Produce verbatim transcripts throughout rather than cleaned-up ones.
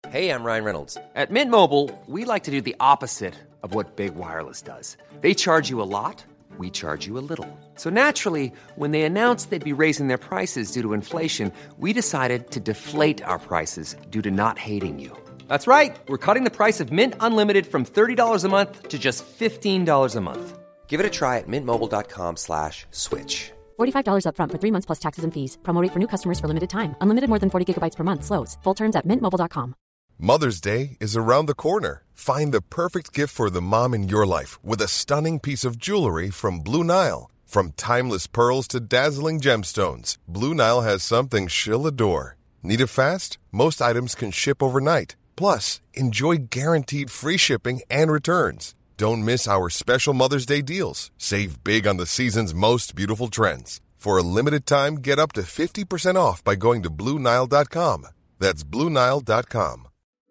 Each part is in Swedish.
Hey, I'm Ryan Reynolds. At Mint Mobile, we like to do the opposite of what Big Wireless does. They charge you a lot, we charge you a little. So naturally, when they announced they'd be raising their prices due to inflation, we decided to deflate our prices due to not hating you. That's right. We're cutting the price of Mint Unlimited from thirty dollars a month to just fifteen dollars a month. Give it a try at mintmobile.com slash switch. forty-five dollars up front for three months plus taxes and fees. Promo rate for new customers for limited time. Unlimited more than forty gigabytes per month slows. Full terms at mint mobile dot com. Mother's Day is around the corner. Find the perfect gift for the mom in your life with a stunning piece of jewelry from Blue Nile. From timeless pearls to dazzling gemstones, Blue Nile has something she'll adore. Need it fast? Most items can ship overnight. Plus, enjoy guaranteed free shipping and returns. Don't miss our special Mother's Day deals. Save big on the season's most beautiful trends. For a limited time, get up to fifty percent off by going to blue nile dot com. That's blue nile dot com.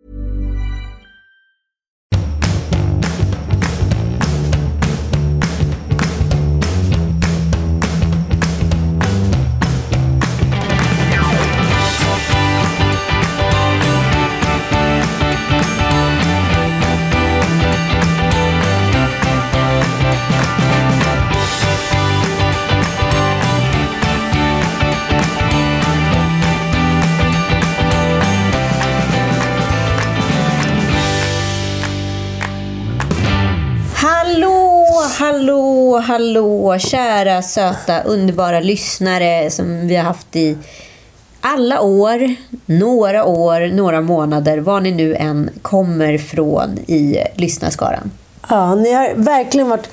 Hallå, hallå, kära, söta, underbara lyssnare som vi har haft i alla år, några år, några månader, var ni nu än kommer från i lyssnarskaran. Ja, ni har verkligen varit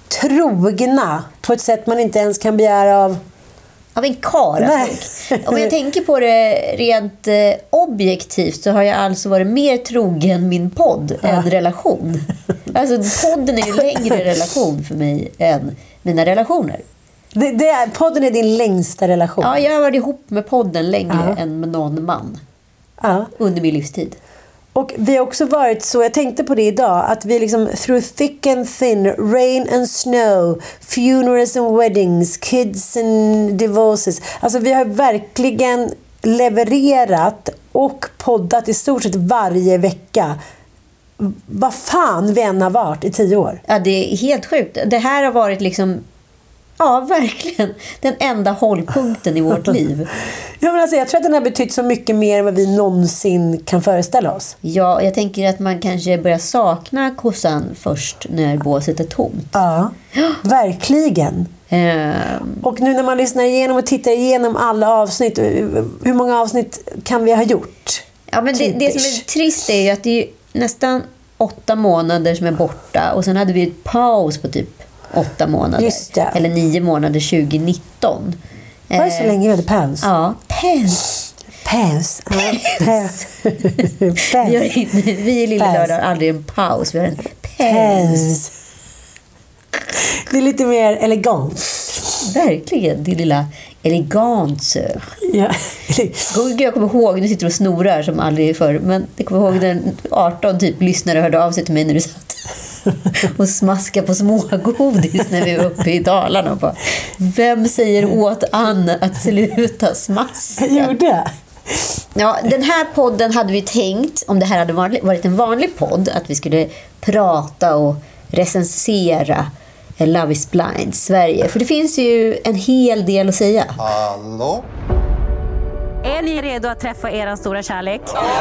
trogna på ett sätt man inte ens kan begära av Av en kar. Om jag tänker på det rent eh, objektivt så har jag alltså varit mer trogen min podd ja. än relation. Alltså podden är ju längre relation för mig än mina relationer. Det, det är, podden är din längsta relation. Ja, jag har varit ihop med podden längre ja. än med någon man ja. under min livstid. Och vi har också varit så, jag tänkte på det idag, att vi liksom through thick and thin, rain and snow, funerals and weddings, kids and divorces. Alltså vi har verkligen levererat och poddat i stort sett varje vecka. Vad fan vi än har varit i tio år. Ja, det är helt sjukt. Det här har varit liksom, ja, verkligen den enda hållpunkten i vårt liv. Ja, men alltså, jag tror att den har betytt så mycket mer än vad vi någonsin kan föreställa oss. Ja, jag tänker att man kanske börjar sakna kossan först när båset är tomt. Ja, verkligen. Um, och nu när man lyssnar igenom och tittar igenom alla avsnitt, hur många avsnitt kan vi ha gjort? Ja, men det, det som är trist är ju att det är nästan åtta månader som är borta och sen hade vi ett paus på typ åtta månader. Just det. Eller nio månader tjugonitton. Var det så länge vi hade paus? Ja, paus. Paus. Paus. Vi, har inte, vi i Lilla Lördag har aldrig en paus. Vi har en paus. Det är lite mer elegant. Verkligen, det är lilla elegant. Ja. Jag kommer ihåg, nu sitter du och snorar som aldrig förr, men jag kommer ihåg när arton typ lyssnare hörde av sig till mig när du satt och smaska på smågodis när vi var uppe i Dalarna och bara, vem säger åt Anna att sluta smaska? Jag gjorde. Ja, den här podden hade vi tänkt, om det här hade varit en vanlig podd, att vi skulle prata och recensera Love is Blind Sverige. För det finns ju en hel del att säga. Hallå? Är ni redo att träffa er stora kärlek?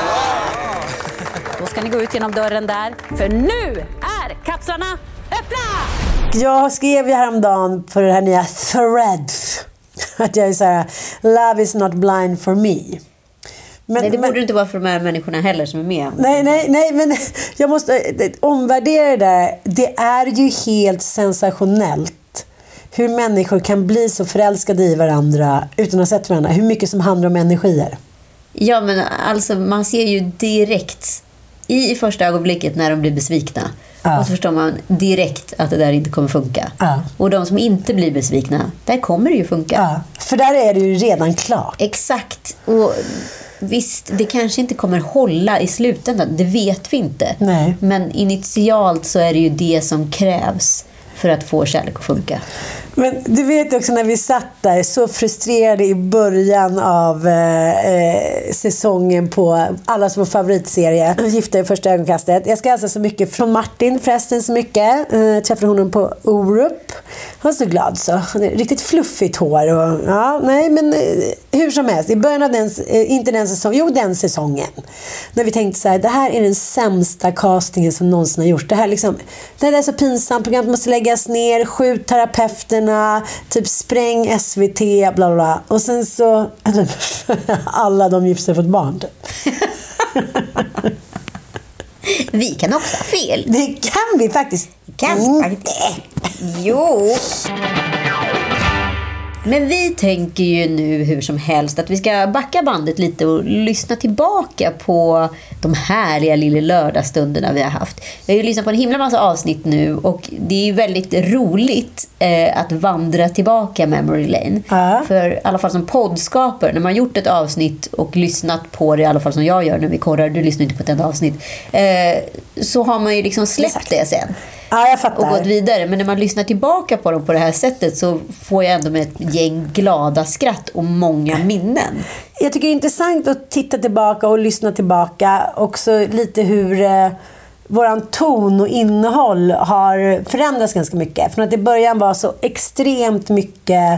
Då ska ni gå ut genom dörren där. För nu är kapslarna öppna! Jag skrev ju häromdagen på det här nya Threads att jag är så här: love is not blind for me. Men, nej, det borde men, inte vara för de här människorna heller som är med. Nej, nej, nej, men jag måste omvärdera det där. Det är ju helt sensationellt hur människor kan bli så förälskade i varandra utan att ha sett varandra. Hur mycket som handlar om energier. Ja, men alltså man ser ju direkt i första ögonblicket när de blir besvikna. Ja. Och så förstår man direkt att det där inte kommer funka. Ja. Och de som inte blir besvikna, där kommer det ju funka. Ja. För där är det ju redan klart. Exakt. Och visst, det kanske inte kommer hålla i slutändan. Det vet vi inte. Nej. Men initialt så är det ju det som krävs för att få kärlek att funka. Men du vet också när vi satt där så frustrerade i början av eh, säsongen på allas vår favoritserie Gifta i första ögonkastet. Jag ska hälsa så mycket från Martin förresten så mycket. Eh, träffade honom på Orup. Han var så glad så. Han är riktigt fluffigt hår. Och, ja, nej men eh, hur som helst. I början av den, eh, inte den säsongen, jo den säsongen. När vi tänkte så här, det här är den sämsta castingen som någonsin har gjort. Det här liksom, det här är så pinsamt. Programmet måste läggas ner. Skjut terapeuterna. Typ spräng S V T. Bla bla bla. Och sen så alla de gifter fått barn. Vi kan också ha fel. Det kan vi faktiskt. Kan vi faktiskt. Jo. Men vi tänker ju nu hur som helst att vi ska backa bandet lite och lyssna tillbaka på de härliga lilla lördagstunderna vi har haft. Vi har ju lyssnat på en himla massa avsnitt nu och det är ju väldigt roligt eh, att vandra tillbaka Memory Lane. Ja. För i alla fall som poddskapare, när man gjort ett avsnitt och lyssnat på det, i alla fall som jag gör när vi korrar, du lyssnar inte på ett enda avsnitt, eh, så har man ju liksom släppt Exakt. det sen. Ja, jag fattar. Och gått vidare. Men när man lyssnar tillbaka på dem på det här sättet så får jag ändå med ett gäng glada skratt och många minnen. Jag tycker det är intressant att titta tillbaka och lyssna tillbaka. Också lite hur eh, våran ton och innehåll har förändrats ganska mycket. Från att i början var så extremt mycket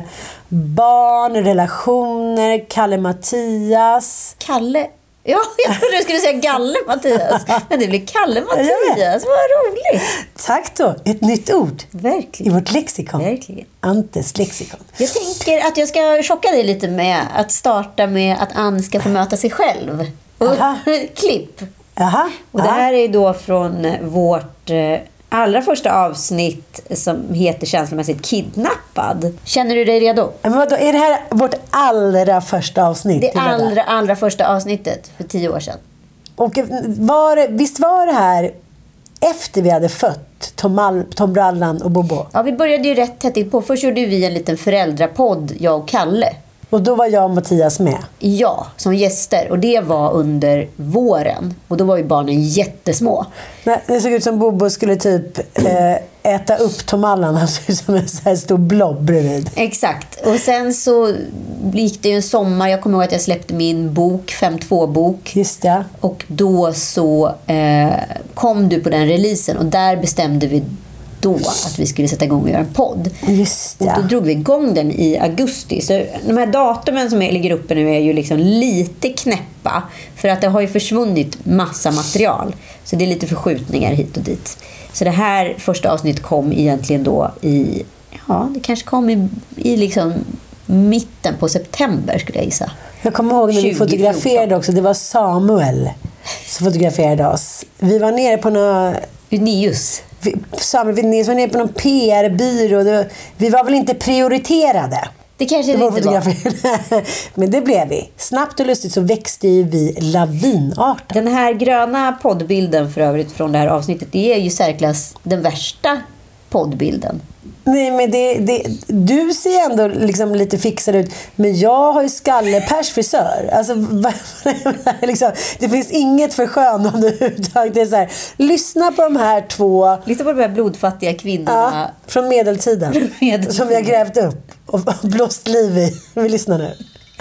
barn, relationer, Kalle Mattias. Kalle? Ja, jag trodde du skulle säga Galle Mattias. Men det blir Kalle Mattias. Vad roligt. Tack då. Ett nytt ord. Verkligen. I vårt lexikon. Verkligen. Antes lexikon. Jag tänker att jag ska chocka dig lite med att starta med att Ann ska få möta sig själv. Och klipp. Aha. Och det här är då från vårt allra första avsnitt som heter känslomässigt kidnappad. Känner du dig redo? Men vadå, är det här vårt allra första avsnitt? Det allra, allra första avsnittet för tio år sedan. Och var, visst var det här efter vi hade fött Tom, Al, Tom Brallan och Bobo? Ja, vi började ju rätt tätt på. Först gjorde vi en liten föräldrapodd, jag och Kalle. Och då var jag och Mattias med? Ja, som gäster. Och det var under våren. Och då var ju barnen jättesmå. Nej, det såg ut som Bobo skulle typ eh, äta upp Tom Allan. Han såg ut som en så här stor blob bredvid. Exakt. Och sen så gick det ju en sommar. Jag kommer ihåg att jag släppte min bok, fem två-bok. Just det. Och då så eh, kom du på den releasen. Och där bestämde vi då att vi skulle sätta igång och göra en podd. Just det. Och då drog vi igång den i augusti. Så de här datumen som ligger uppe nu är ju liksom lite knäppa. För att det har ju försvunnit massa material. Så det är lite förskjutningar hit och dit. Så det här första avsnitt kom egentligen då i... Ja, det kanske kom i, i liksom mitten på september skulle jag gissa. Jag kommer ihåg när vi fotograferade också. Det var Samuel som fotograferade oss. Vi var nere på några... News. Samuel Vinnius var nere på någon P R-byrå. Vi var väl inte prioriterade. Det kanske det, det inte var. Men det blev vi. Snabbt och lustigt så växte ju vi lavinartat. Den här gröna poddbilden för övrigt från det här avsnittet, det är ju särklass den värsta poddbilden. Nej, men det, det, du ser ändå liksom lite fixad ut. Men jag har ju skallepersfrisör. Alltså, liksom, det finns inget förskönande överhuvudtaget. Det är så här, lyssna på de här två... Lyssna på de här blodfattiga kvinnorna. Ja, från medeltiden. medeltiden. Som vi har grävt upp och blåst liv i. Vi lyssnar nu.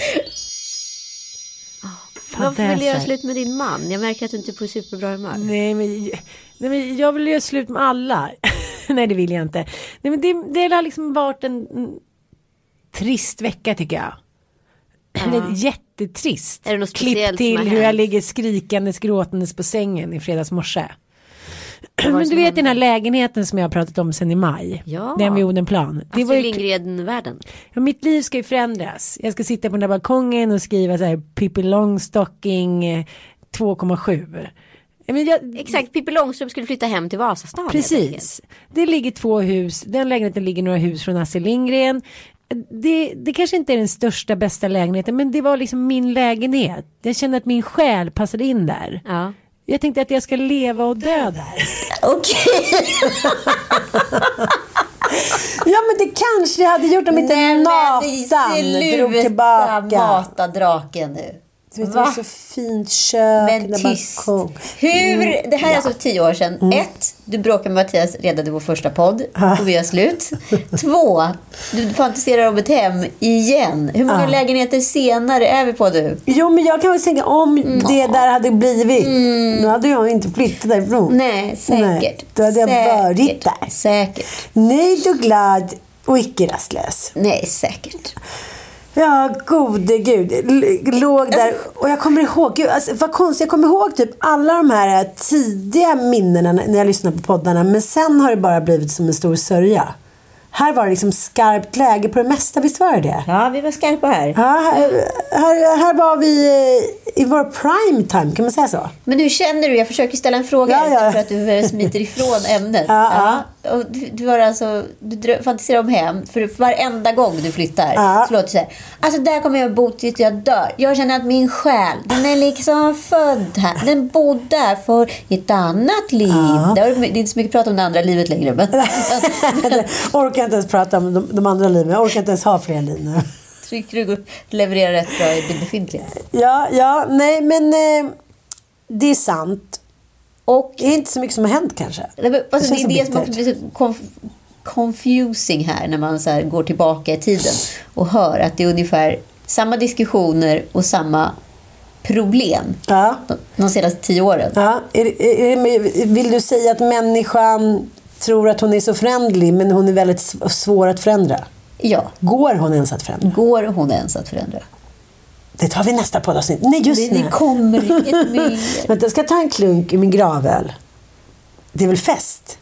Varför vill du göra slut med din man? Jag märker att du inte är på superbra humör. Nej, men, nej, men jag vill göra slut med alla. Nej, det vill jag inte. Nej, men det, det har liksom varit en, en trist vecka tycker jag. Ja. Eller jättetrist. Är det något speciellt Klipp till som har hur jag hänt? ligger skrikandes, gråtandes på sängen i fredags morse. Men du vet den här lägenheten som jag har pratat om sen i maj. Ja. Den vid Odenplan. Det Astrid var ju... Lindgren-världen. Ja, mitt liv ska ju förändras. Jag ska sitta på den där balkongen och skriva så här Pippi Långstocking två komma sju. Men jag... Exakt, Pippi Långstrump skulle flytta hem till Vasastan. Precis. Det ligger två hus. Den lägenheten ligger några hus från Astrid Lindgren. Det, det kanske inte är den största, bästa lägenheten, men det var liksom min lägenhet. Jag kände att min själ passade in där. Ja. Jag tänkte att jag ska leva och dö där. Okej. Ja, men det kanske jag hade gjort om inte Nej, Nathan drog tillbaka. Mata draken nu. Du vet, det var så fint kök. Men tyst. Hur, det här är alltså tio år sedan. Mm. Ett, du bråkade med Mattias redan i vår första podd. Ah. Och vi har slut. Två, du fantiserar om ett hem igen. Hur många ah. lägenheter senare är vi på du? Jo, men jag kan väl tänka om mm. det där hade blivit. Mm. Nu hade jag inte flyttat därifrån. Nej, säkert. Nej, då hade säkert. jag varit där. Säkert. Nöjd och glad och icke rastlös. Nej, säkert. Ja, gode gud. Låg där. Och jag kommer ihåg, gud, alltså, vad konstigt, jag kommer ihåg typ alla de här tidiga minnena när jag lyssnade på poddarna. Men sen har det bara blivit som en stor sörja. Här var det liksom skarpt läge på det mesta, visst var det det? Ja, vi var skarpa här. Ja, här, här, här var vi i vår prime time, kan man säga så? Men hur känner du? Jag försöker ställa en fråga ja, ja. för att du smiter ifrån ämnet. Ja, ja. Ja. Och du, du, var alltså, du fantiserar om hem för varenda gång du flyttar. Ja. Så låter det så här. Alltså där kommer jag bo tills jag dör. Jag känner att min själ, den är liksom född här. Den bodde där för ett annat liv. Ja. Det är inte så mycket prat om det andra livet längre. Men... orkar inte ens prata om de, de andra liven. Jag orkar inte ens ha fler liv. Trycker du upp, levererar rätt bra i det befintliga. Ja, ja, nej men eh, det är sant. Och det är inte så mycket som har hänt kanske. Det, alltså, det är det som också blir så conf- confusing här när man så här går tillbaka i tiden och hör att det är ungefär samma diskussioner och samma problem ja. de, de senaste tio åren. Ja. Är, är, vill du säga att människan tror att hon är så förändlig men hon är väldigt svår att förändra? Ja. Går hon ens att förändra? Går hon ens att förändra? Det tar vi nästa poddavsnitt. Nej, just det, nu. Det kommer inget mer. Vänta, jag ska ta en klunk i min gravöl. Det är väl fest?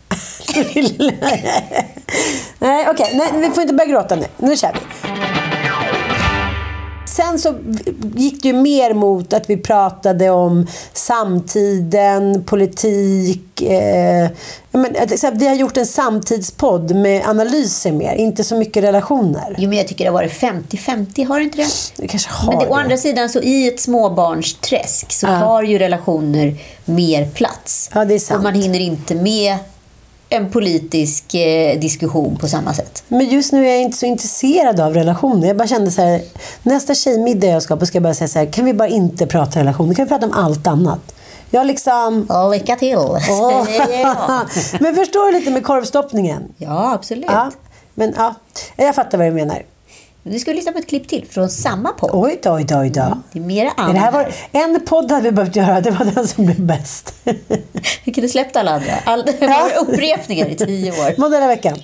Nej, okej. Okay. Nej, vi får inte börja gråta nu. Nu kör vi. Sen så gick det ju mer mot att vi pratade om samtiden, politik. Eh, men, så vi har gjort en samtidspodd med analyser mer, inte så mycket relationer. Jo, men jag tycker det har varit femtio femtio, har det inte det? Det kanske har men det, det. Å andra sidan, så i ett småbarnsträsk så ja. har ju relationer mer plats. Ja, det är sant. Och man hinner inte med en politisk eh, diskussion på samma sätt. Men just nu är jag inte så intresserad av relationer. Jag bara kände så här, nästa tjejmiddag jag ska på ska jag bara säga så här, kan vi bara inte prata relationer? Kan vi prata om allt annat? Jag liksom... Lycka till. Oh. Men förstår du lite med korvstoppningen? Ja, absolut. Ja. Men ja, jag fattar vad du menar. Vi skulle lyssna på ett klipp till från samma podd. Oj då, oj då, oj då. Mm, det är mera annat. Det här var, en podd hade vi behövt göra, det var den som blev bäst. Vi kunde släppt alla andra. All, det var upprepningar i tio år. Måndag i veckan.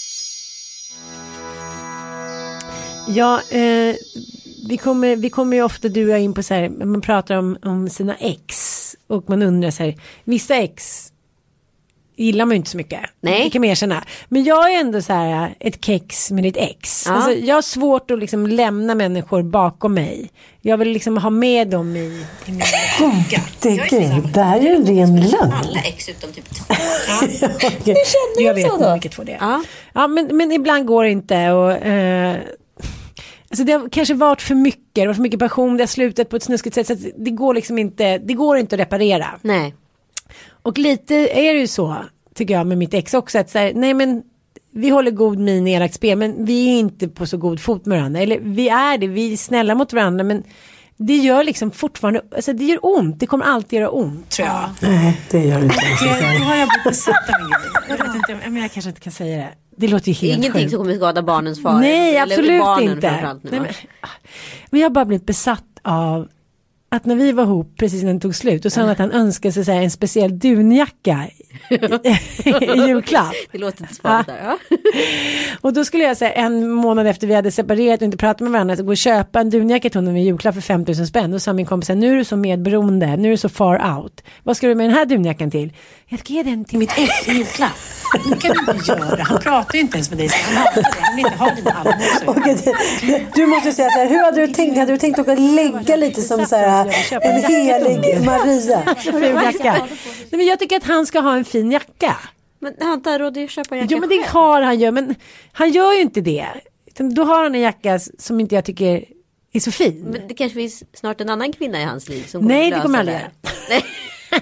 Ja, eh, vi kommer, vi kommer ju ofta du och jag in på så här, man pratar om, om sina ex. Och man undrar så här, vissa ex gillar man ju inte så mycket. Nej. Det kan man erkänna. Men jag är ändå så här ett kex med ditt ex. Ja. Alltså, jag har svårt att liksom lämna människor bakom mig. Jag vill liksom ha med dem i, i min sjuka. Det, det här är ju en ren lögn. Alla ex utom typ två. Ja. Okay. Hur känner jag vet nog vilket får det. Ja, ja men, men ibland går det inte. Och, eh, alltså det har kanske varit för mycket. Det var för mycket passion. Det har slutat på ett snuskigt sätt. Så att det går liksom inte, det går inte att reparera. Nej. Och lite är det ju så, tycker jag, med mitt ex också. Att så här, nej men vi håller god min i elakt spel, men vi är inte på så god fot med varandra. Eller vi är det, vi är snälla mot varandra, men det gör liksom fortfarande, alltså det gör ont. Det kommer alltid göra ont, tror jag. Ja. Nej, det gör det inte. Nu har jag blivit besatt av min grej. Jag vet inte, men jag kanske inte kan säga det. Det låter ju helt ingenting sjukt. Som kommer skada barnens far. Nej, absolut inte. Nu, nej, men, men jag har bara blivit besatt av att när vi var ihop, precis när den tog slut, och sa han att han önskade sig så här, en speciell dunjacka i, i julklapp. Det låter inte smart där, ja. Och då skulle jag säga en månad efter vi hade separerat och inte pratat med varandra, så gå och köpa en dunjacka till honom i julklapp för fem tusen spänn. Då sa min kompis, nu är du så medberoende, nu är du så far out. Vad ska du med den här dunjackan till? Jag ska ge den till mitt ex i julklapp. Det kan du inte göra. Han pratar ju inte ens med dig. Så han hatar det. Han vill inte ha dina allmosor. Du måste säga så här, hur hade du tänkt? Hade du tänkt att lägga lite som så här, en helig Maria? Nej, men jag tycker att han ska ha en fin jacka. Men han har råd att köpa en jacka. Jo, men det har han ju. Men han gör ju inte det. Då har han en jacka som inte jag tycker är så fin. Men det kanske finns snart en annan kvinna i hans liv som Nej, det kommer aldrig göra.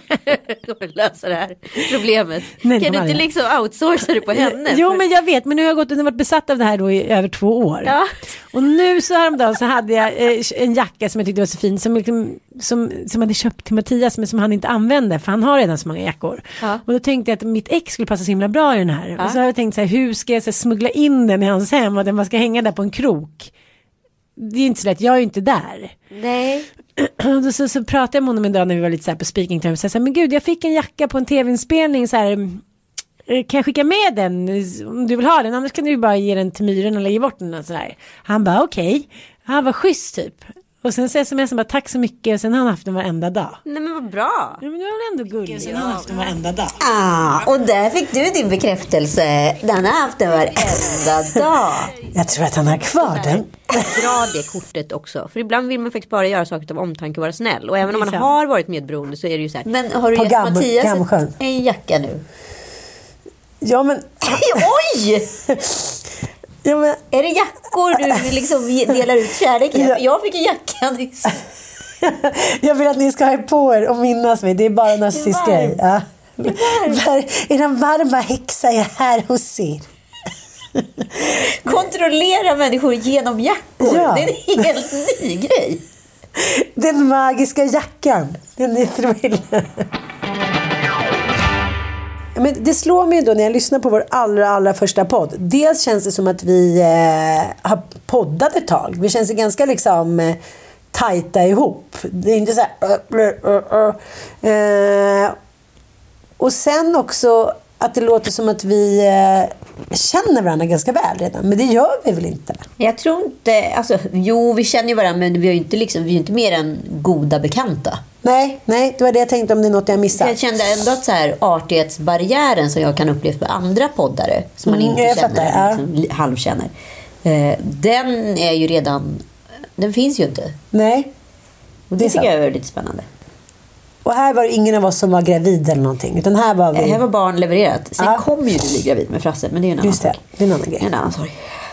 kommer lösa det här problemet. Nej, kan du inte liksom outsourca det på henne? Jo, men jag vet, men nu har jag gått och varit besatt av det här då i över två år. Ja. Och nu så häromdagen så hade jag eh, en jacka som jag tyckte var så fin som, liksom, som, som hade köpt till Mattias men som han inte använde för han har redan så många jackor. Ja. Och då tänkte jag att mitt ex skulle passa så himla bra i den här. Ja. Och så har jag tänkt så här, hur ska jag så här, smuggla in den i hans hem och den bara ska hänga där på en krok. Det är ju inte så lätt, jag är ju inte där. Nej. Och så, så pratade jag med honom en dag när vi var lite så här på speaking time och sa så här, men gud jag fick en jacka på en tv-inspelning så här, kan jag skicka med den om du vill ha den, annars kan du ju bara ge den till myren eller ge bort den och så där. Han bara okej, okay. Han var schysst typ. Och sen så smsade bara tack så mycket och sen har han haft den varenda dag. Nej men vad bra. Ja men nu är han ändå gullig. Sen har han haft den varenda dag. Ah, och där fick du din bekräftelse. Den har haft den varenda dag. Jag tror att han har kvar den. Dra det kortet också. För ibland vill man faktiskt bara göra saker av omtanke och vara snäll. Och även om man har varit medberoende så är det ju så här. Men har du på gett gam- Mattias Gamsjön. en jacka nu? Ja men... Oj! Ja, men... Är det jackor du liksom delar ut kärlek i? Ja. Jag fick en jacka nyss. Jag vill att ni ska ha på er och minnas mig. Det är bara en narcissistgrej. Ja. Är den varma häxa är här hos er. Kontrollera människor genom jackor. Ja. Det är en helt ny grej. Den magiska jackan. Den är thriller. Men det slår mig då när jag lyssnar på vår allra, allra första podd. Dels känns det som att vi eh, har poddat ett tag. Vi känns ganska liksom eh, tajta ihop. Det är inte så här... Uh, uh, uh, uh. Och sen också att det låter som att vi eh, känner varandra ganska väl redan. Men det gör vi väl inte? Jag tror inte... Alltså, jo, vi känner ju varandra, men vi är ju inte, liksom, vi är inte mer än goda bekanta. Nej, nej, det var det jag tänkte om det är något jag missat. Jag kände ändå att så här, artighetsbarriären som jag kan uppleva med andra poddare som man Mm, inte jag känner, fattar, ja. liksom, halvkänner. Eh, den är ju redan... Den finns ju inte. Nej. Och det, det tycker jag är lite spännande. Och här var det ingen av oss som var gravid eller någonting. Utan här var vi... Här var barn levererat. Sen ja. kommer ju du bli gravid med Frasse, men det är en annan Just det, sak. det är en annan grej. En annan sorg.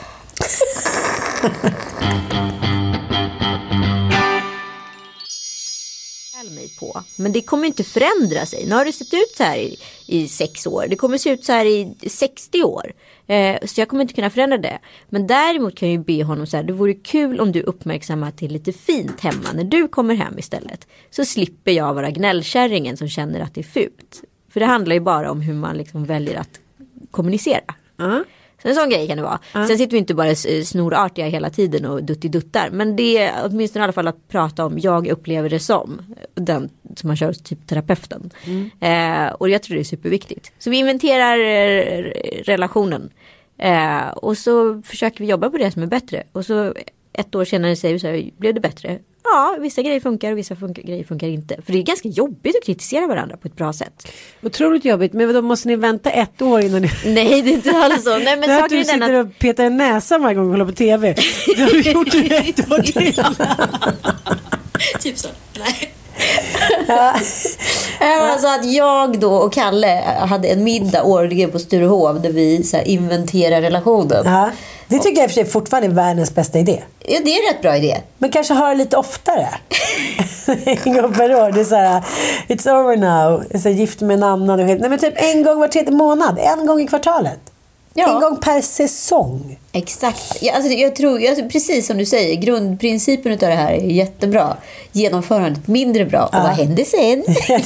Mig på. Men det kommer inte förändra sig. Nu har det sett ut så här i, i sex år. Det kommer se ut så här i sextio år. Eh, så jag kommer inte kunna förändra det. Men däremot kan jag ju be honom så här. Det vore kul om du uppmärksammar till lite fint hemma när du kommer hem istället. Så slipper jag vara gnällkärringen som känner att det är fult. För det handlar ju bara om hur man liksom väljer att kommunicera. Uh-huh. Så en sån grej kan det vara. Uh. Sen sitter vi inte bara snorartiga hela tiden och duttiduttar. Men det är åtminstone i alla fall att prata om jag upplever det som. Den som man kör typ terapeuten. Mm. Eh, och jag tror det är superviktigt. Så vi inventerar eh, relationen. Eh, och så försöker vi jobba på det som är bättre. Och så ett år senare säger vi så här, blev det bättre? Ja, vissa grejer funkar och vissa funkar, grejer funkar inte. För det är ganska jobbigt att kritisera varandra på ett bra sätt. Otroligt jobbigt, men då måste ni vänta ett år innan ni... Nej, det är inte alls så. Nej, men att du sitter att... och petar en näsa varje gång du håller på tv. Det har du gjort det ett år till. Typ så. Nej. Ja. Alltså att jag då och Kalle hade en middag årligen på Sturehov där vi så här inventerar relationen. Ja. Det tycker jag i och för sig fortfarande är världens bästa idé. Ja, det är en rätt bra idé. Men kanske ha det lite oftare. En gång per år. Det är så här, it's over now. Det är så här, gift med en annan. Nej, men typ en gång var tredje månad. En gång i kvartalet. Ja. En gång per säsong. Exakt. Ja, alltså, jag tror, alltså, precis som du säger, grundprincipen av det här är jättebra. Genomförandet mindre bra. Och ja. Vad händer sen?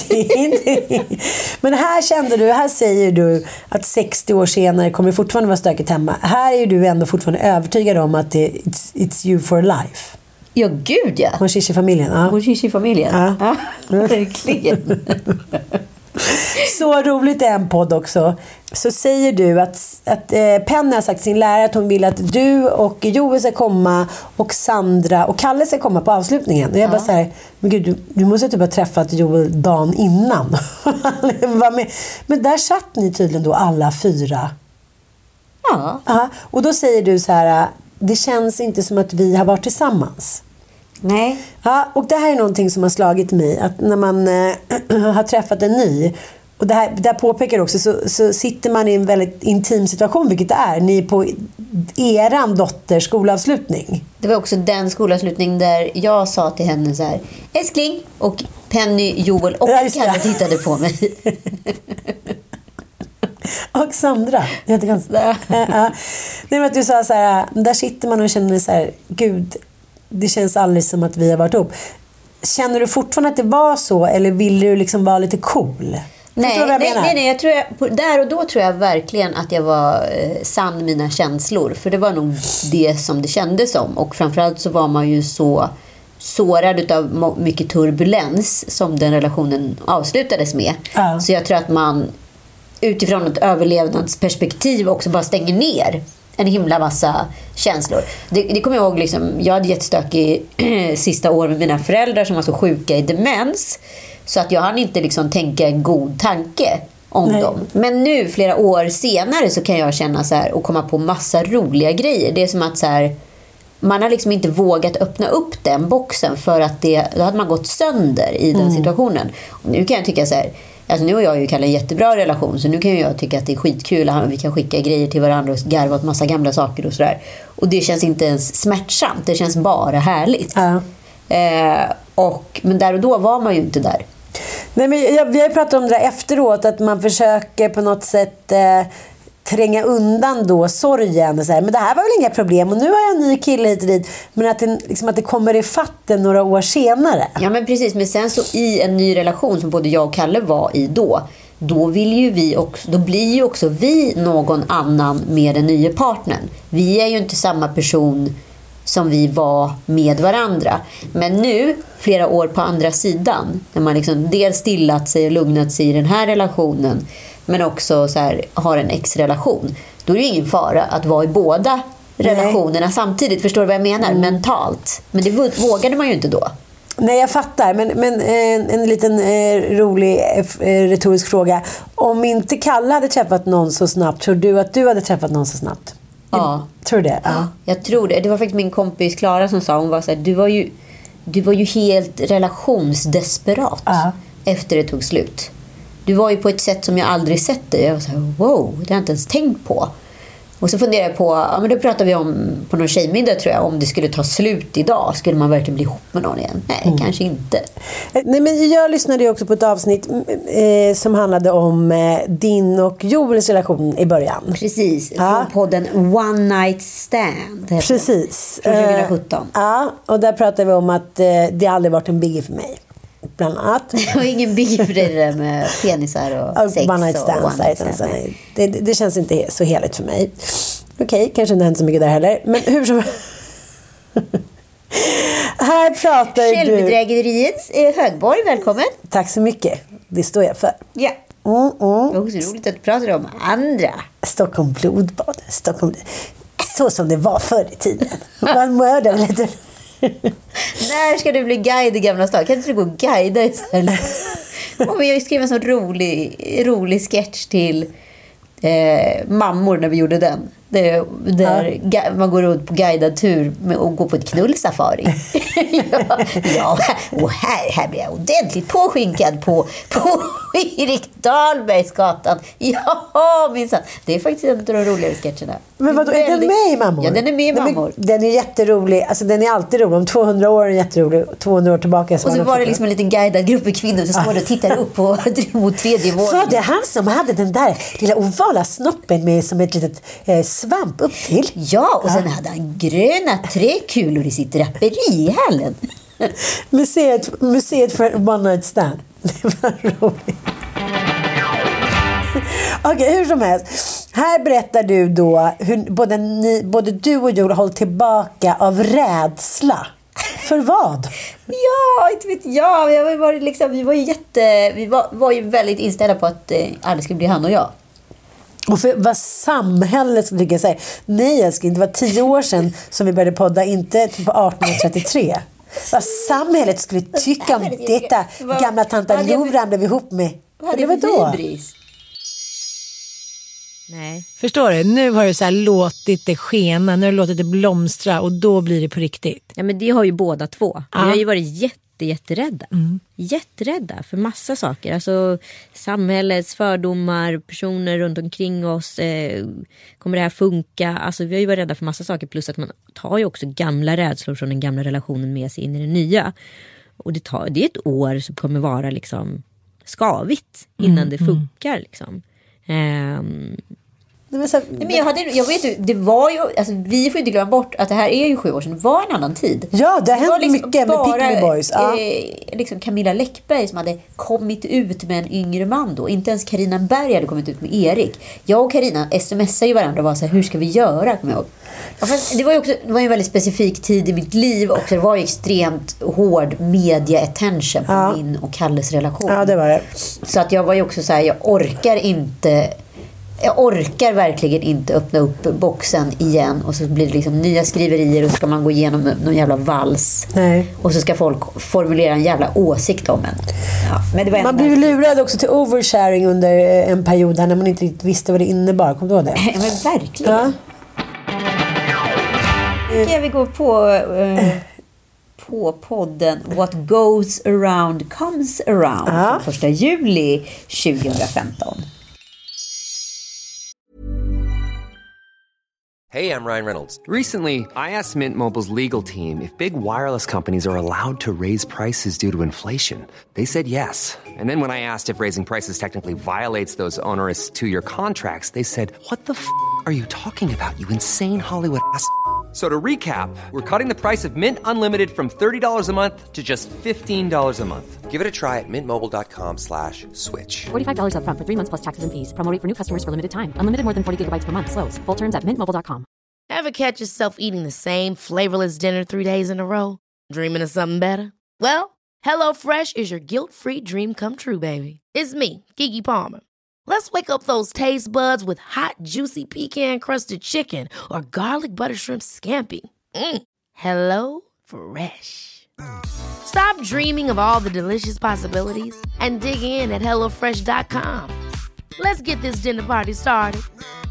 Men här kände du, här säger du att sextio år senare kommer det fortfarande vara stökigt hemma. Här är du ändå fortfarande övertygad om att det, it's, it's you for life. Ja, gud ja. Moshishi-familjen. Ja. Moshishi-familjen. Ja, ja verkligen. Så roligt är en podd också. Så säger du att, att eh, Penny har sagt sin lärare att hon vill att du och Joel ska komma och Sandra och Kalle ska komma på avslutningen. Och jag ja. bara säger, men gud, du, du måste typ ha träffat Joel dagen innan. Men där satt ni tydligen då alla fyra. Ja. Aha. Och då säger du så här, det känns inte som att vi har varit tillsammans. Nej. Ja, och det här är någonting som har slagit mig. Att när man äh, har träffat en ny Och det här, där påpekar också så, så sitter man i en väldigt intim situation, vilket det är. Ni är på eran dotters skolavslutning. Det var också den skolavslutning där jag sa till henne så här: älskling, och Penny, Joel och Ja, just det. Kalle tittade på mig. Och Sandra. Jättekonstigt. Ja. Ja. Nej, men att du sa så här, där sitter man och känner så här, gud, det känns aldrig som att vi har varit ihop. Känner du fortfarande att det var så, eller vill du liksom vara lite cool? Nej, nej, nej, nej, jag tror jag, på, där och då tror jag verkligen att jag var eh, sann mina känslor. För det var nog det som det kändes som. Och framförallt så var man ju så sårad av mycket turbulens som den relationen avslutades med. Ja. Så jag tror att man utifrån ett överlevnadsperspektiv också bara stänger ner en himla massa känslor. Det, det kommer jag ihåg, liksom, jag hade jättestökig sista år med mina föräldrar som var så sjuka i demens. Så att jag hann inte liksom tänka en god tanke om Nej. dem. Men nu, flera år senare, så kan jag känna så här och komma på massa roliga grejer. Det är som att så här, man har liksom inte vågat öppna upp den boxen för att det, då hade man gått sönder i den mm. situationen. Och nu kan jag tycka så här, alltså nu och jag har ju Kalle en jättebra relation, så nu kan jag tycka att det är skitkul att vi kan skicka grejer till varandra och garva åt massa gamla saker och sådär. Och det känns inte ens smärtsamt, det känns bara härligt. Ja. Eh, och, men där och då var man ju inte där. Nej, men jag, vi har ju pratat om det där efteråt, att man försöker på något sätt eh, tränga undan då sorgen och så här, men det här var väl inga problem och nu har jag en ny kille hit och dit, men att det, liksom, att det kommer i fatten några år senare. Ja, men precis, men sen så i en ny relation som både jag och Kalle var i då, då vill ju vi också, då blir ju också vi någon annan med den nya partnern. Vi är ju inte samma person som vi var med varandra. Men nu, flera år på andra sidan, när man liksom dels stillat sig och lugnat sig i den här relationen, men också så här, har en ex-relation, då är det ju ingen fara att vara i båda relationerna Nej. samtidigt. Förstår du vad jag menar? Mm. Mentalt. Men det vågade man ju inte då. Nej, jag fattar. Men, men en, en liten eh, rolig eh, retorisk fråga. Om inte Kalle hade träffat någon så snabbt, tror du att du hade träffat någon så snabbt? Ja. Tror det? Ja. Jag tror det. Det var faktiskt min kompis Klara som sa, hon var så här, du var ju, du var ju helt relationsdesperat ja. efter det tog slut. Du var ju på ett sätt som jag aldrig sett dig. Jag var så här, wow, det har jag inte ens tänkt på. Och så funderade jag på, ja, men då pratade vi om på någon tjejmiddag tror jag, om det skulle ta slut idag. Skulle man verkligen bli ihop med någon igen? Nej, mm. kanske inte. Nej, men jag lyssnade ju också på ett avsnitt eh, som handlade om eh, din och Joels relation i början. Precis, ja. på podden One Night Stand. Precis. Från tjugosjutton. Eh, ja, och där pratade vi om att eh, det aldrig varit en biggie för mig. Bland annat. Och ingen biggie för dig det där med penisar och, och sex one night stands, och one night stands. Det, det känns inte så heligt för mig. Okej, okay, kanske inte hänt så mycket där heller. Men hur som här pratar du... Självbedrägeriets eh, högborg, välkommen. Tack så mycket. Det står jag för. Ja. Mm, mm. Det är också roligt att du pratar om andra. Stockholm blodbad. Stockholm... Så som det var förr i tiden. Man mördade lite... När ska du bli guide i Gamla stan? Kan inte du gå och guida istället? Och jag skrev en sån rolig, rolig sketch till eh, mammor när vi gjorde den. Det, där ja. man går ut på guidad tur med, och går på ett knullsafari. ja, ja, och här, här blir jag ordentligt påskinkad på, på Erik Dahlbergsgatan. Ja, minsann. Det är faktiskt en av de roligare sketcherna. Men vadå, är den med i Mammor? Ja, den är med i Mammor. Den, den är jätterolig. Alltså den är alltid rolig. Om tvåhundra år är den jätterolig. tvåhundra år tillbaka. Så och så var det liksom en liten guidad grupp av kvinnor som står och tittar upp på, mot tredje våningen. Var det han som hade den där lilla ovala snoppen med som ett litet eh, svamp upp till? Ja, och sen ja. hade han gröna träkulor i sitt draperi i hallen. Museet, museet för One Night Stand. Det var roligt. Okej, okay, hur som helst. Här berättar du då hur både, ni, både du och Joel håller tillbaka av rädsla. För vad? Ja, inte vet jag. Vi var, liksom, vi var ju jätte, vi var, var ju väldigt inställda på att eh, alla skulle bli han och jag. Och för vad samhället skulle jag säga. Nej, jag ska inte vara tio år sedan som vi började podda, inte på arton trettiotre. Vad samhället skulle tycka om detta gamla tanta Lovran blev ihop med. Vad det var då? Nej. Förstår du? Nu har du så här låtit det skena, nu har du låtit det blomstra och då blir det på riktigt. Ja, men det har ju båda två. Vi ja. har ju varit jätte, jätterädda. Mm. Jätterädda för massa saker. Alltså samhällets fördomar, personer runt omkring oss. Eh, kommer det här funka? Alltså vi har ju varit rädda för massa saker. Plus att man tar ju också gamla rädslor från den gamla relationen med sig in i den nya. Och det, tar, det är ett år som kommer vara liksom skavigt innan mm, det funkar. Liksom. Um, Nej, men, så, Nej, men jag, hade, jag vet ju, det var ju, alltså, vi får inte glömma bort att det här är ju sju år sedan, det var en annan tid. Ja, det har hänt liksom mycket med Pick Me Boys. Ja. Eh, liksom Camilla Läckberg som hade kommit ut med en yngre man då. Inte ens Carina Berg hade kommit ut med Erik. Jag och Carina smsade ju varandra och var så här, hur ska vi göra? Kommer jag ihåg. Ja, det var ju också, det var ju en väldigt specifik tid i mitt liv och det var ju extremt hård media attention på ja. min och Kalles relation. Ja, det var det. Så att jag var ju också så här, jag orkar inte jag orkar verkligen inte öppna upp boxen igen och så blir det liksom nya skriverier och så ska man gå igenom någon jävla vals. Nej. Och så ska folk formulera en jävla åsikt om en. Ja, men det var man blev lurad också till oversharing under en period här när man inte riktigt visste vad det innebar. Kommer du ihåg det? Ja, men verkligen. Ja. Ska vi gå på uh, på podden What Goes Around Comes Around uh-huh. första juli tjugohundrafemton. Hey, I'm Ryan Reynolds. Recently, I asked Mint Mobile's legal team if big wireless companies are allowed to raise prices due to inflation. They said yes. And then when I asked if raising prices technically violates those onerous two-year contracts, they said, what the f*** are you talking about, you insane Hollywood ass f- So to recap, we're cutting the price of Mint Unlimited from thirty dollars a month to just fifteen dollars a month. Give it a try at mintmobile.com slash switch. forty-five dollars up front for three months plus taxes and fees. Promo rate for new customers for limited time. Unlimited more than forty gigabytes per month. Slows full terms at mint mobile dot com. Ever catch yourself eating the same flavorless dinner three days in a row? Dreaming of something better? Well, HelloFresh is your guilt-free dream come true, baby. It's me, Keke Palmer. Let's wake up those taste buds with hot, juicy pecan-crusted chicken or garlic butter shrimp scampi. Mm. Hello Fresh. Stop dreaming of all the delicious possibilities and dig in at hello fresh dot com. Let's get this dinner party started.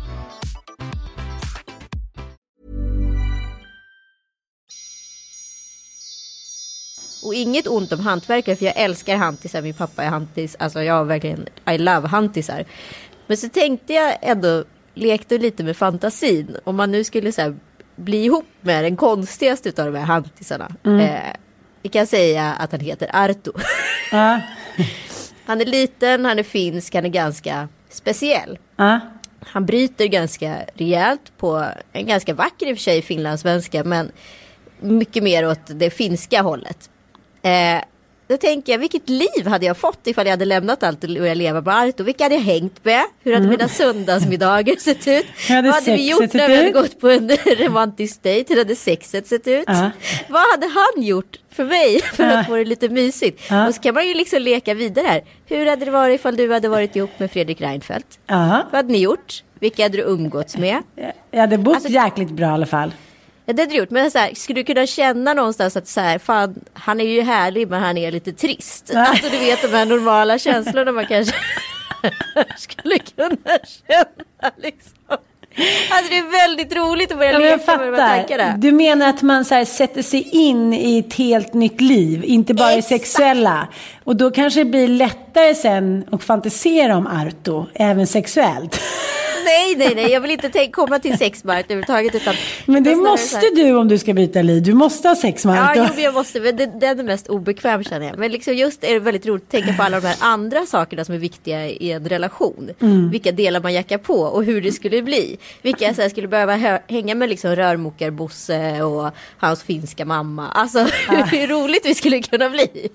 Och inget ont om hantverkare, för jag älskar hantisar. Min pappa är hantis. Alltså jag har verkligen, I love hantisar. Men så tänkte jag ändå, lekte lite med fantasin. Om man nu skulle så här, bli ihop med den konstigaste av de här hantisarna. Mm. Eh, vi kan säga att han heter Arto. Uh. Han är liten, han är finsk, han är ganska speciell. Uh. Han bryter ganska rejält på en ganska vacker i och för sig finlandssvenska, men mycket mer åt det finska hållet. Eh, då tänker jag, vilket liv hade jag fått ifall jag hade lämnat allt och börjat leva med Arto? Vilka hade jag hängt med? Hur hade mm. mina söndagsmiddagar sett ut? Hade Vad hade vi gjort när vi hade gått på en romantisk dejt? Hur hade sexet sett ut? Uh-huh. Vad hade han gjort för mig för uh-huh. att få det lite mysigt? Uh-huh. Och så kan man ju liksom leka vidare här. Hur hade det varit ifall du hade varit ihop med Fredrik Reinfeldt? Uh-huh. Vad hade ni gjort? Vilka hade du umgåtts med? Jag hade bott alltså, jäkligt bra i alla fall. Ja, det hade du gjort. Men så här, skulle du kunna känna någonstans att så här, fan, han är ju härlig men han är lite trist. Ja. Alltså du vet de här normala känslorna man kanske skulle kunna känna liksom. Alltså det är väldigt roligt att börja ja, leka med de här tankarna. Du menar att man så här, sätter sig in i ett helt nytt liv, inte bara Exakt. i sexuella. Och då kanske det blir lättare sen att fantisera om Arto, även sexuellt. Nej, nej, nej. Jag vill inte tänka, komma till sexmart överhuvudtaget. Utan men det måste du om du ska byta liv. Du måste ha sexmart. Ja, jo, jag måste. Men det, det är det mest obekväm, känner jag. Men liksom just är det väldigt roligt att tänka på alla de här andra sakerna som är viktiga i en relation. Mm. Vilka delar man jackar på och hur det skulle bli. Vilka så här, skulle behöva hö- hänga med liksom rörmokarbosse och hans finska mamma. Alltså, ah. hur roligt vi skulle kunna bli.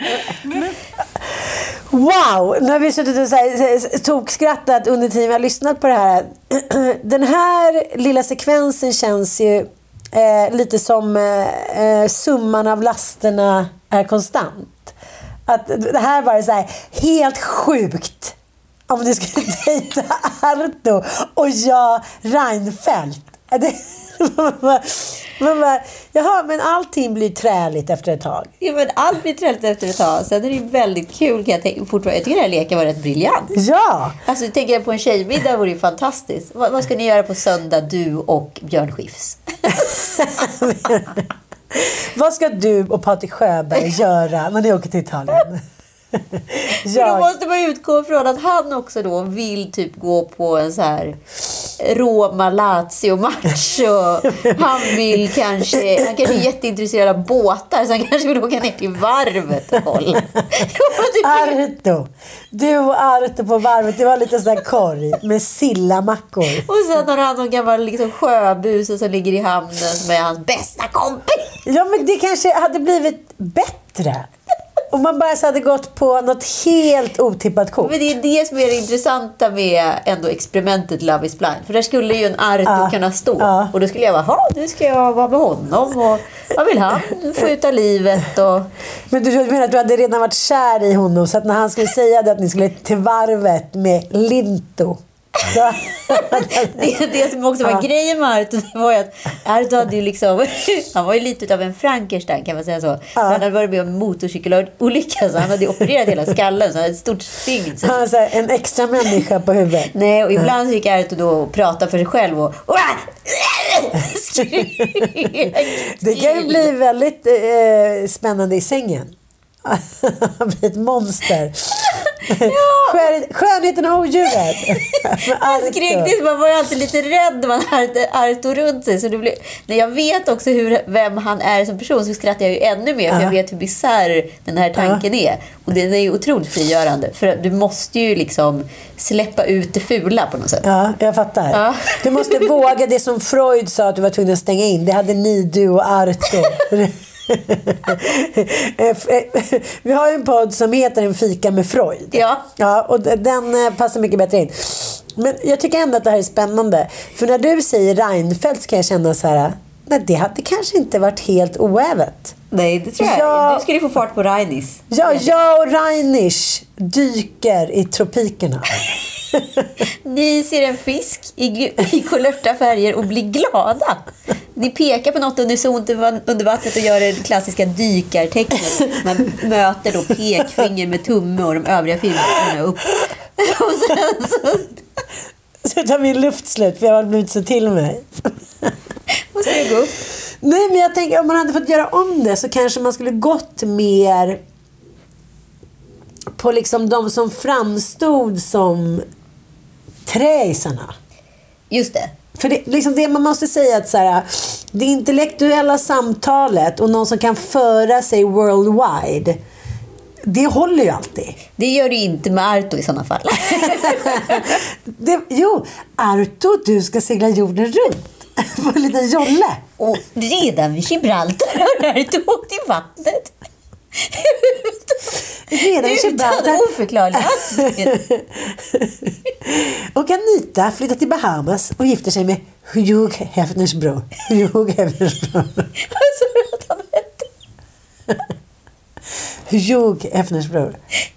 Wow, nu har vi suttit och så här, tog skrattat under tiden vi har lyssnat på det här. Den här lilla sekvensen känns ju eh, lite som eh, summan av lasterna är konstant. Att det här var så här helt sjukt om du skulle dejta Arto och jag Reinfeldt. Det men bara, jaha, men allting blir träligt efter ett tag. Ja, men allt blir träligt efter ett tag. Sen är det väldigt kul, kan jag tänka, fortfarande. Jag tycker den här leken var rätt briljant. Ja. Alltså, tänker jag på en tjejmiddag vore det fantastiskt. Vad, vad ska ni göra på söndag, du och Björn Skifs? Vad ska du och Patrik Sjöberg göra när ni åker till Italien? Jag... Då måste man utgå från att han också då vill typ gå på en så här Roma-Lazio-match och han vill kanske, han kanske är jätteintresserad av båtar så han kanske vill åka ner till varvet och kolla. Arto, du och Arto på varvet, det var lite sån där korg med sillamackor. Och sen har han någon gammal liksom sjöbus som ligger i hamnen som är hans bästa kompis. Ja, men det kanske hade blivit bättre. Om man bara så hade gått på något helt otippat kort. Men det är det som är det intressanta med ändå experimentet Love is blind. För där skulle ju en Arto ah, kunna stå. Ah. Och då skulle jag vara, nu ska jag vara med honom. Och vad vill han? Få ut av livet. Och... Men du menar att du hade redan varit kär i honom. Så att när han skulle säga det, att ni skulle till varvet med Linto. det, det som också var ja. grejen med Arto var ju att Arto hade ju liksom han var ju lite av en Frankenstein kan man säga så. Ja. Han hade varit med om en motorcykelolycka så han hade opererat hela skallen så han hade ett stort stygn. Så. Han var en extra människa på huvudet. Nej, och ibland så gick Arto då och pratade för sig själv och det kan ju bli väldigt eh, spännande i sängen. Han blir ett monster. Ja. Skön, skönheten och odjuret. Han skrek det, man var ju alltid lite rädd när man hade Arto runt sig så det blev, när jag vet också hur, vem han är som person så skrattar jag ju ännu mer för ja. jag vet hur bizarr den här tanken ja. är och den är ju otroligt frigörande för du måste ju liksom släppa ut det fula på något sätt. Ja, jag fattar. Ja. Du måste våga det som Freud sa att du var tvungen att stänga in. Det hade ni, du och Arto. Vi har ju en podd som heter En fika med Freud. Ja. Ja, och den passar mycket bättre in. Men jag tycker ändå att det här är spännande. För när du säger Reinfeldt kan jag känna så här, nej, det hade kanske inte varit helt oävet. Nej, det tror jag. Ja, du ska ju få fart på Reinis. Ja, jag och Reinis dyker i tropikerna. Ni ser en fisk i, i kulörta färger och blir glada. Ni pekar på något unisont under vattnet och gör det klassiska dykartecknet. Man möter då pekfinger med tumme och de övriga fingrarna upp. Och sen så... Så tar vi luftslut för jag har blivit så till mig. Måste det gå upp? Nej, men jag tänker om man hade fått göra om det så kanske man skulle gått mer på liksom de som framstod som träisarna. Just det. För det, liksom det man måste säga att så här, det intellektuella samtalet och någon som kan föra sig worldwide, det håller ju alltid. Det gör det inte med Arto i sådana fall. det, jo, Arto, du ska segla jorden runt på en liten jolle. Och redan vid Gibraltar har Arto åkt i vattnet. Redan vid Gibraltar. Oförklarligt. Och Anita flyttar till Bahamas och gifter sig med Hugh Hefners bror. Hugh Hefners bror. Vad sa du att han hette? Hugh Hefners bror.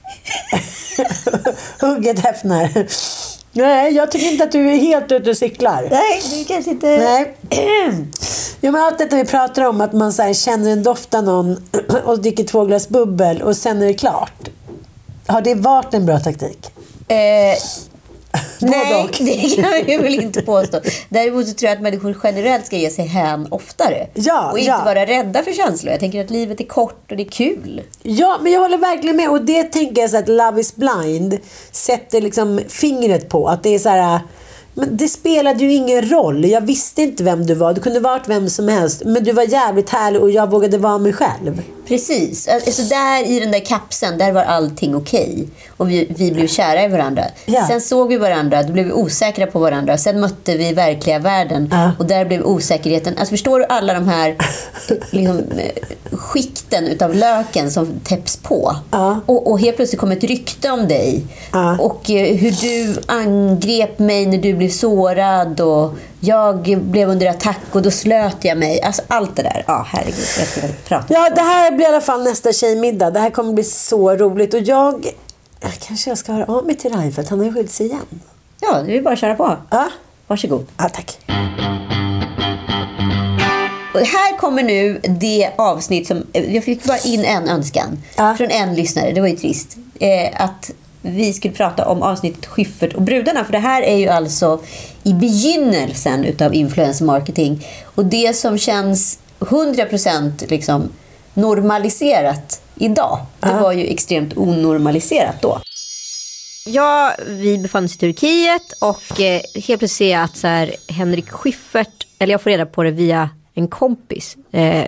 Hugget Hefner. Nej, jag tycker inte att du är helt ute och cyklar. Nej, du kanske inte... Nej. Jo, men allt detta vi pratar om, att man så här känner en doft av någon och dricker två glas bubbel och sen är det klart. Har det varit en bra taktik? Eh, nej, det kan jag väl inte påstå. Däremot så tror jag att människor generellt ska ge sig hän oftare. Ja, och inte ja. vara rädda för känslor. Jag tänker att livet är kort och det är kul. Ja, men jag håller verkligen med. Och det tänker jag så att Love is blind sätter liksom fingret på. Att det är så här... Men det spelade ju ingen roll. Jag visste inte vem du var. Du kunde varit vem som helst. Men du var jävligt härlig och jag vågade vara mig själv. Precis. Alltså där i den där kapseln, där var allting okej. Och vi, vi blev kära i varandra. Ja. Sen såg vi varandra, då blev vi osäkra på varandra. Sen mötte vi verkliga världen. Ja. Och där blev osäkerheten. Alltså förstår du alla de här liksom, skikten utav löken som täpps på. Ja. Och, och helt plötsligt kom ett rykte om dig. Ja. Och eh, hur du angrep mig när du blev sårad och jag blev under attack och då slöt jag mig. Alltså allt det där. Ja, herregud. Jag ska väl prata. Ja, det här blir i alla fall nästa tjejmiddag. Det här kommer bli så roligt. Och jag... Kanske jag ska höra av mig till Reinfeldt. Han har ju skilt sig igen. Ja, det vill bara köra på. Ja. Varsågod. Ja, tack. Och här kommer nu det avsnitt som... Jag fick bara in en önskan. Ja. Från en lyssnare. Det var ju trist. Eh, att... vi skulle prata om avsnittet Schyffert och brudarna. För det här är ju alltså i begynnelsen utav influencer marketing. Och det som känns hundra procent liksom normaliserat idag. Det Ja. var ju extremt onormaliserat då. Ja, vi befann oss i Turkiet och eh, helt plötsligt ser jag att så här, Henrik Schyffert, eller jag får reda på det via en kompis. Eh,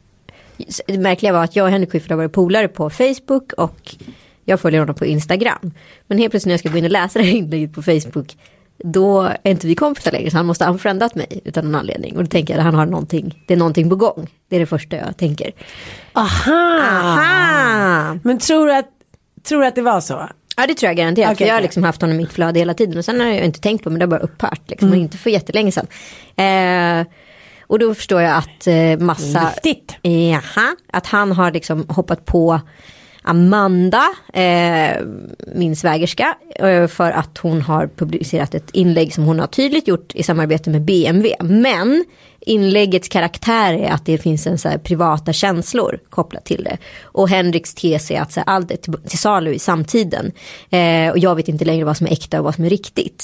det märkliga var att jag och Henrik Schyffert har varit polare på Facebook och jag följer honom på Instagram. Men helt plötsligt när jag ska gå in och läsa det här inlägget på Facebook, då är inte vi kompisar längre, så han måste ha unfriendat mig utan någon anledning. Och då tänker jag att han har någonting, det är någonting på gång. Det är det första jag tänker. Aha! Aha! Men tror du att, tror du att det var så? Ja, det tror jag garanterat. Okay, för jag har okay. liksom haft honom i mitt flöde hela tiden. Och sen har jag inte tänkt på, men det har bara upphört. Liksom, mm. Och inte för jättelänge sedan. Eh, och då förstår jag att eh, massa... Viktigt. Jaha, att han har liksom hoppat på Amanda, eh, min svägerska, eh, för att hon har publicerat ett inlägg som hon har tydligt gjort i samarbete med B M W. Men inläggets karaktär är att det finns en så här privata känslor kopplat till det. Och Henriks tes är att så här, allt är till, till salu i samtiden. Eh, och jag vet inte längre vad som är äkta och vad som är riktigt.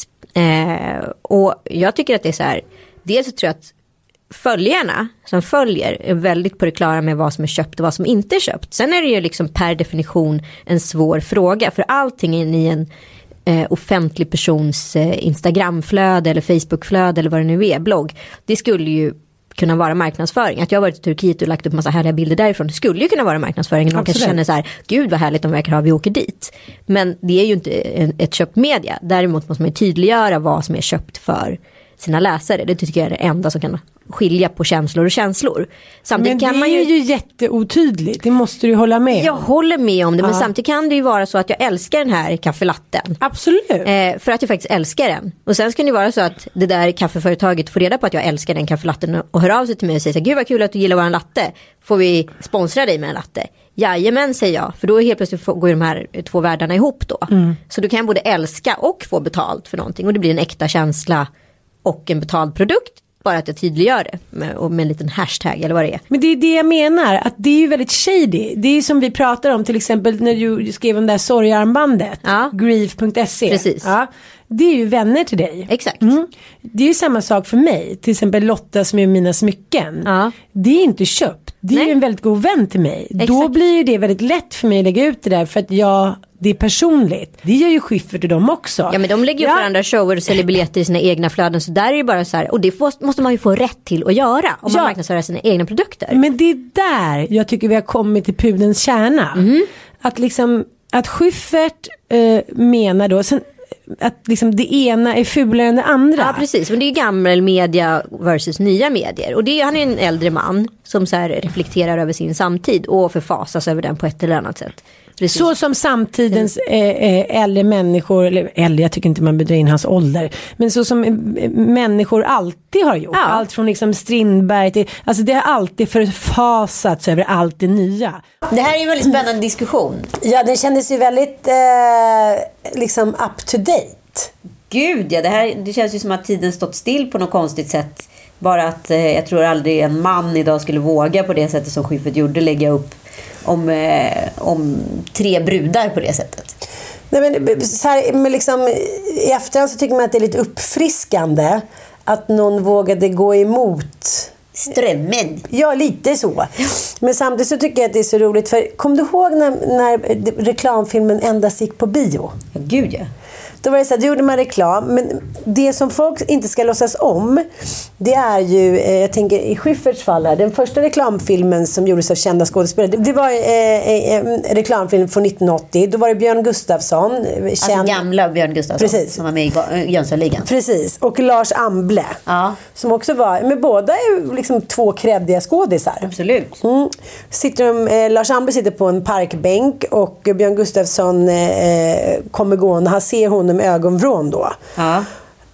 Eh, och jag tycker att det är så här, dels så tror jag att följarna som följer är väldigt på det klara med vad som är köpt och vad som inte är köpt. Sen är det ju liksom per definition en svår fråga, för allting är i en eh, offentlig persons eh, Instagramflöde eller Facebookflöde eller vad det nu är, blogg. Det skulle ju kunna vara marknadsföring. Att jag har varit i Turkiet och lagt upp massa härliga bilder därifrån, det skulle ju kunna vara marknadsföring. Någon kanske känner så här, gud vad härligt de verkar ha, vi åker dit. Men det är ju inte en, ett köpt media. Däremot måste man ju tydliggöra vad som är köpt för sina läsare. Det tycker jag är det enda som kan skilja på känslor och känslor. Samtidigt men kan man det ju... är ju jätteotydligt. Det måste du hålla med om. Jag håller med om det, ja. Men samtidigt kan det ju vara så att jag älskar den här kaffelatten. Absolut. Eh, för att jag faktiskt älskar den. Och sen ska det vara så att det där kaffeföretaget får reda på att jag älskar den kaffelatten och hör av sig till mig och säger så här, gud vad kul att du gillar våran latte. Får vi sponsra dig med en latte? Jajamän, säger jag. För då helt plötsligt går de här två världarna ihop då. Mm. Så du kan både älska och få betalt för någonting. Och det blir en äkta känsla och en betald produkt. Bara att jag tydliggör det med, och med en liten hashtag eller vad det är. Men det är det jag menar, att det är ju väldigt shady. Det är ju som vi pratar om till exempel när du skrev om det här sorgarmbandet. Ja. grief punkt se. Precis. Ja. Det är ju vänner till dig. Exakt. Mm. Det är ju samma sak för mig. Till exempel Lotta som är mina smycken. Ja. Det är inte köpt. Det är Nej. ju en väldigt god vän till mig. Exakt. Då blir ju det väldigt lätt för mig att lägga ut det där. För att jag, det är personligt. Det gör ju Schyffert och dem också. Ja, men de lägger ju ja. för andra shower och säljer biljetter i sina egna flöden. Så där är det bara så här. Och det får, måste man ju få rätt till att göra. Om man Ja. marknadsför sina egna produkter. Men det är där jag tycker vi har kommit till pudelns kärna. Mm. Att liksom, att Schyffert eh, menar då, sen, att liksom det ena är fulare än det andra. Ja, precis. Men det är ju gammal media versus nya medier. Och det är, han är en äldre man som så här reflekterar över sin samtid och förfasas över den på ett eller annat sätt. Precis. Så som samtidens eh, äldre människor, eller äldre, jag tycker inte man bedrar in hans ålder, men så som eh, människor alltid har gjort. Ja. Allt från liksom Strindberg till, alltså det har alltid förfasats över allt det nya. Det här är en väldigt spännande diskussion. Ja, den kändes ju väldigt eh, liksom up to date. Gud, ja, det, här, det känns ju som att tiden stått still på något konstigt sätt. Bara att eh, jag tror aldrig en man idag skulle våga på det sättet som Schyffert gjorde lägga upp om, eh, om tre brudar på det sättet. Nej, men, så här, men liksom, i efterhand så tycker man att det är lite uppfriskande att någon vågade gå emot strömmen. Ja, lite så. Men samtidigt så tycker jag att det är så roligt, för kom du ihåg när, när reklamfilmen endast gick på bio? Ja, gud ja. Då var det så här, då gjorde man reklam, men det som folk inte ska låtsas om, det är ju, eh, jag tänker i Schyfferts fall här, den första reklamfilmen som gjordes av kända skådespelare, det, det var eh, en reklamfilm från nittonhundraåttio, då var det Björn Gustafsson, känd, alltså gamla Björn Gustafsson. Precis. Som var med i Jönssonligan. Precis, och Lars Amble, ja. Som också var, men båda är liksom två kreddiga skådisar. Absolut. Mm. Sitter de, eh, Lars Amble sitter på en parkbänk och Björn Gustafsson eh, kommer gående, han ser honom med ögonvrån då. Ja.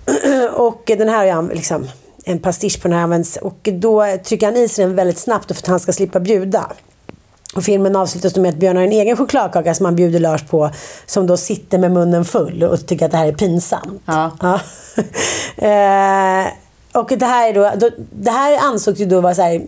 Och den här är liksom en pastisch på den här används, och då trycker han i sig den väldigt snabbt för att han ska slippa bjuda. Och filmen avslutas med att Björn har en egen chokladkaka som han bjuder Lars på, som då sitter med munnen full och tycker att det här är pinsamt. Ja. Ja. eh, och det här är då, då det här ansågs ju då vara så här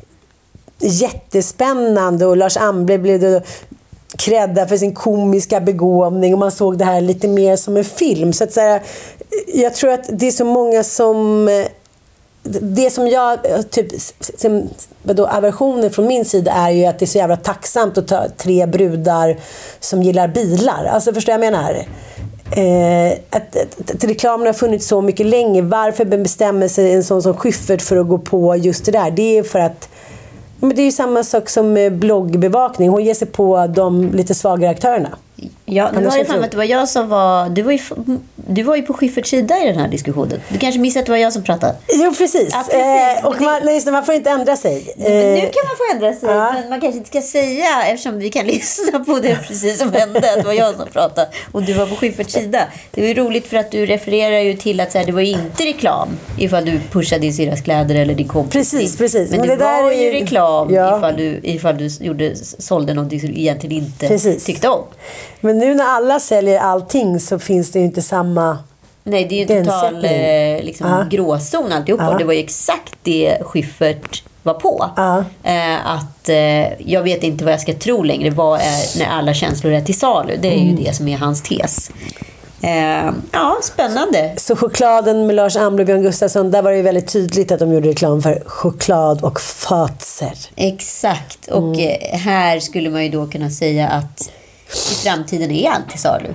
jättespännande, och Lars Amble blev då kredda för sin komiska begåvning, och man såg det här lite mer som en film. Så att säga, jag tror att det är så många som det som jag typ som, då, aversionen från min sida är ju att det är så jävla tacksamt att ta tre brudar som gillar bilar. Alltså förstår jag menar? Eh, att, att, att reklamen har funnits så mycket länge. Varför bestämmer sig en sån som Schyffert för att gå på just det där? Det är för att men det är ju samma sak som bloggbevakning. Hon ger sig på de lite svagare aktörerna. Ja, nu har jag fram att det var jag som var... Du var ju, du var ju på Schyfferts sida i den här diskussionen. Du kanske missade att det var jag som pratade. Jo, precis. Ja, precis. Eh, och man, nej, man får inte ändra sig. Men nu kan man få ändra sig. Ja. Men man kanske inte ska säga, eftersom vi kan lyssna på det precis som hände, att det var jag som pratade. Och du var på Schyfferts sida. Det var ju roligt för att du refererar ju till att så här, det var ju inte reklam ifall du pushade din syrras kläder eller din kompis. Precis, precis. Men, Men det, det var ju reklam ja. ifall, du, ifall du gjorde, sålde någonting som du egentligen inte precis. tyckte om. Men nu när alla säljer allting så finns det ju inte samma... Nej, det är ju en total eh, liksom, gråzon alltihop. Och det var ju exakt det Schyffert var på. Eh, att eh, jag vet inte vad jag ska tro längre. Vad är när alla känslor är till salu? Det är ju mm. det som är hans tes. Eh, ja, spännande. Så chokladen med Lars Amble och Björn Gustafsson, där var det ju väldigt tydligt att de gjorde reklam för choklad och fatser. Exakt. Och mm. eh, här skulle man ju då kunna säga att i framtiden är allt till salu.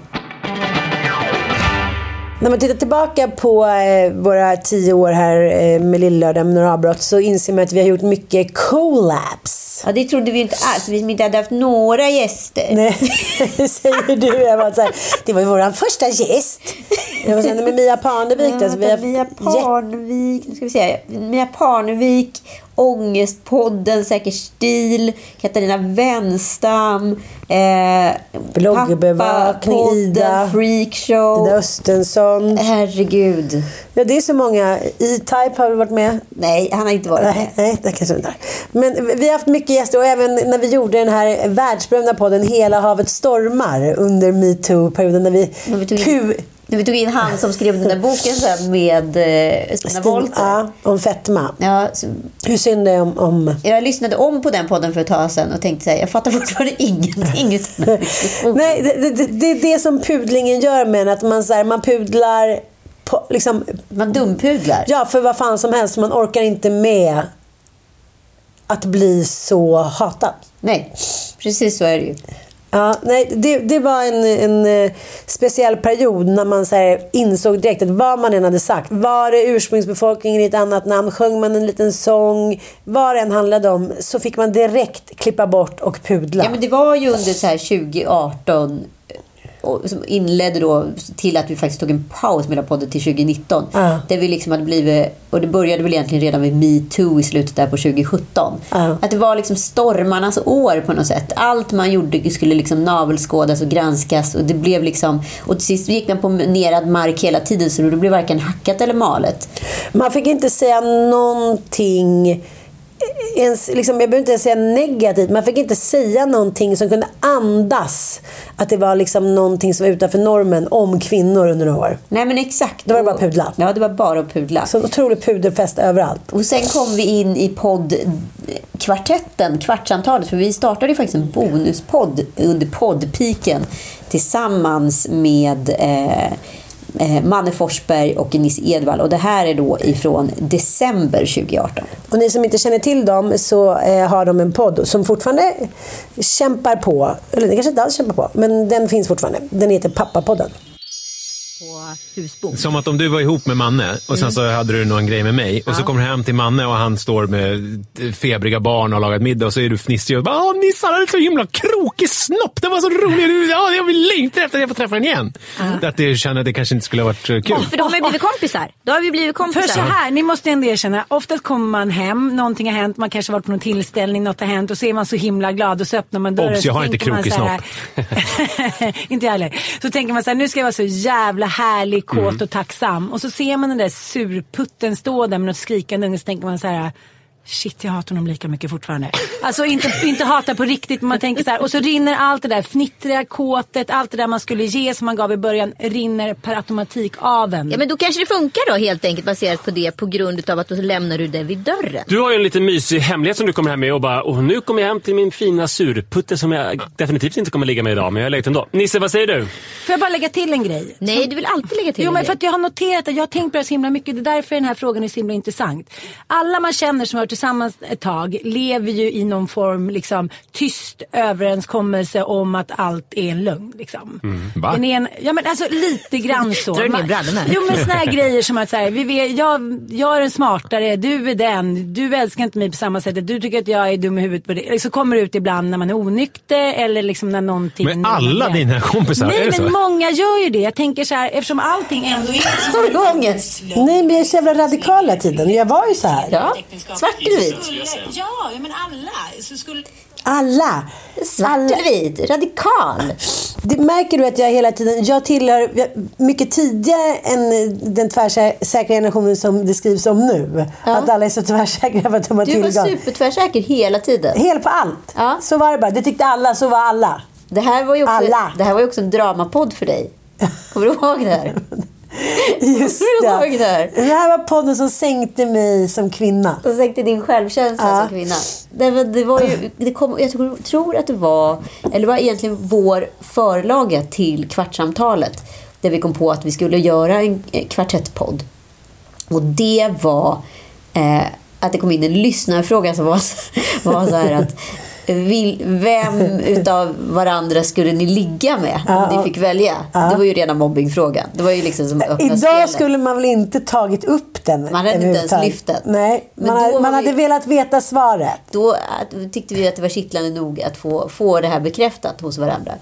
När man tittar tillbaka på eh, våra tio år här eh, med Lillördag med några avbrott så inser man att vi har gjort mycket collabs. Ja, det trodde vi inte alls. Vi inte hade haft några gäster. Nej, det säger du. Jag var så här, det var ju vår första gäst. Jag var så här, med Mia Parnevik. Ja, alltså, vi har... Mia Parnevik, nu ska vi se. Mia Parnevik, Ångestpodden, Säker stil, Katarina Wenstam, eh, bloggbevakning, Ida, Freakshow, Ida Östensson. Herregud. Ja, det är så många. E-Type har varit med. Nej, han har inte varit med. Nej, nej det kanske inte. Men vi har haft mycket gäster och även när vi gjorde den här världsberömda podden Hela havet stormar under MeToo-perioden när vi... När vi tog in, när vi tog in han som skrev den där boken så här med eh, sina volter. Ja, om fetma. Ja, så, hur synd det är om, om... Jag lyssnade om på den podden för ett tag sedan och tänkte så här, jag fattar fortfarande ingenting utan nej, det, det, det är det som pudlingen gör med att man, så här, man pudlar på, liksom, man dumpudlar. Ja, för vad fan som helst. Man orkar inte med att bli så hatad. Nej, precis så är det ju. Ja, nej, det, det var en, en speciell period när man så här insåg direkt att vad man än hade sagt, var det ursprungsbefolkningen i ett annat namn, sjöng man en liten sång, vad det än handlade om, så fick man direkt klippa bort och pudla. Ja, men det var ju under så här tjugo arton och som inledde då till att vi faktiskt tog en paus mellan podden till tjugo nitton. Uh. Där vi liksom hade blivit, och det började väl egentligen redan med MeToo i slutet där på tjugo sjutton. Uh. Att det var liksom stormarnas år på något sätt. Allt man gjorde skulle liksom navelskådas och granskas och det blev liksom, och till sist gick man på nerad mark hela tiden så det blev varken hackat eller malet. Man fick inte säga någonting ens, liksom, jag behöver inte säga negativt, man fick inte säga någonting som kunde andas att det var liksom någonting som var utanför normen om kvinnor under några år. Nej, men exakt. Det var bara pudla. Ja, det var bara pudla. Så otroligt puderfest överallt. Och sen kom vi in i poddkvartetten, kvartsamtalet, för vi startade ju faktiskt en bonuspodd under poddpiken tillsammans med eh, Eh, Manne Forsberg och Nisse Edvall, och det här är då ifrån december tjugo arton. Och ni som inte känner till dem så eh, har de en podd som fortfarande kämpar på, eller den kanske inte alls kämpar på, men den finns fortfarande. Den heter Pappapodden. Husbord. Som att om du var ihop med Manne och sen mm. så hade du någon grej med mig och ja. Så kommer du hem till Manne och han står med febriga barn och har lagat middag och så är du fnissig och bara, åh, Nisse hade så himla krokig snopp, det var så roligt, ja, jag vill längta efter att jag får träffa den igen. Ja. Att det känner att det kanske inte skulle ha varit kul. Ja, för de har ju blivit kompisar. Då har vi blivit kompisar. För så här, ni måste ändå erkänna, oftast kommer man hem, någonting har hänt, man kanske har varit på någon tillställning, något har hänt och så är man så himla glad och så öppnar man dörren. Obs, jag har inte krokig snopp. Inte jag heller. Så tänker man så här, nu ska jag vara så jävla härlig, kåt och tacksam. Och så ser man den där surputten stå där med något skrikande och så tänker man så här, Shit, jag hatar honom lika mycket fortfarande. Alltså inte, inte hatar på riktigt, men man tänker så här. Och så rinner allt det där fnittriga, kåtet, allt det där man skulle ge som man gav i början, rinner per automatik av en. Ja, men då kanske det funkar då helt enkelt baserat på det, på grund av att då lämnar du det vid dörren. Du har ju en liten mysig hemlighet som du kommer hem med och bara, och nu kommer jag hem till min fina surputte som jag definitivt inte kommer ligga med idag, men jag har läggt ändå. Nisse, vad säger du? Får jag bara lägga till en grej? Nej, du vill alltid lägga till Jo, en men grej. för att jag har noterat att jag har tänkt på det så himla mycket. Det är därför den här frågan är så himla intressant. Alla man känner som har varit tillsammans ett tag lever ju i någon form liksom tyst överenskommelse om att allt är en lögn liksom. Mm. Va? En, en, ja men alltså lite grann så. Drar du ner brallorna? Jo, men såna här grejer som att så här, vi vet, jag, jag är den smartare, du är den, du älskar inte mig på samma sätt, du tycker att jag är dum i huvudet på det. Så kommer det ut ibland när man är onykter eller liksom när någonting. Men alla dina kompisar, nej, är det så? men många gör ju det. Jag tänker så här, eftersom allting ändå är Har du ångest? Nej, men jag är så jävla radikal hela tiden. Jag var ju så här. Ja, svart eller vit? Ja, men alla så skulle... Alla. Svart Alla. eller vit? Radikal. Det märker du att jag hela tiden, jag tillhör mycket tidigare än den tvärsäkra generationen som det skrivs om nu. Ja. Att alla är så tvärsäkra för att de har Du tillgång. var supertvärsäker hela tiden. Helt på allt. Ja. Så var det bara. Det tyckte alla, så var alla. Det här var ju också, Alla. det här var ju också en dramapodd för dig. Kommer du ihåg det här? Just Kommer du ihåg det här? det. Det här var podden som sänkte mig som kvinna. Och sänkte din självkänsla Ja. som kvinna. Det var, det var ju, det kom, jag tror, tror att det var, eller det var egentligen vår förlaga till Kvartsamtalet. Där vi kom på att vi skulle göra en kvartettpodd. Och det var eh, att det kom in en lyssnarfråga som var, var så här att Vil, vem utav varandra skulle ni ligga med om Ja. ni fick välja? Ja. Det var ju rena mobbingfrågan. Det var ju liksom som öppna Idag spelet. skulle man väl inte tagit upp den. Man hade inte ens överhuvudtaget. lyft den. Nej, Men man, då hade, var man vi- hade velat veta svaret. Då att, tyckte vi att det var kittlande nog att få, få det här bekräftat hos varandra.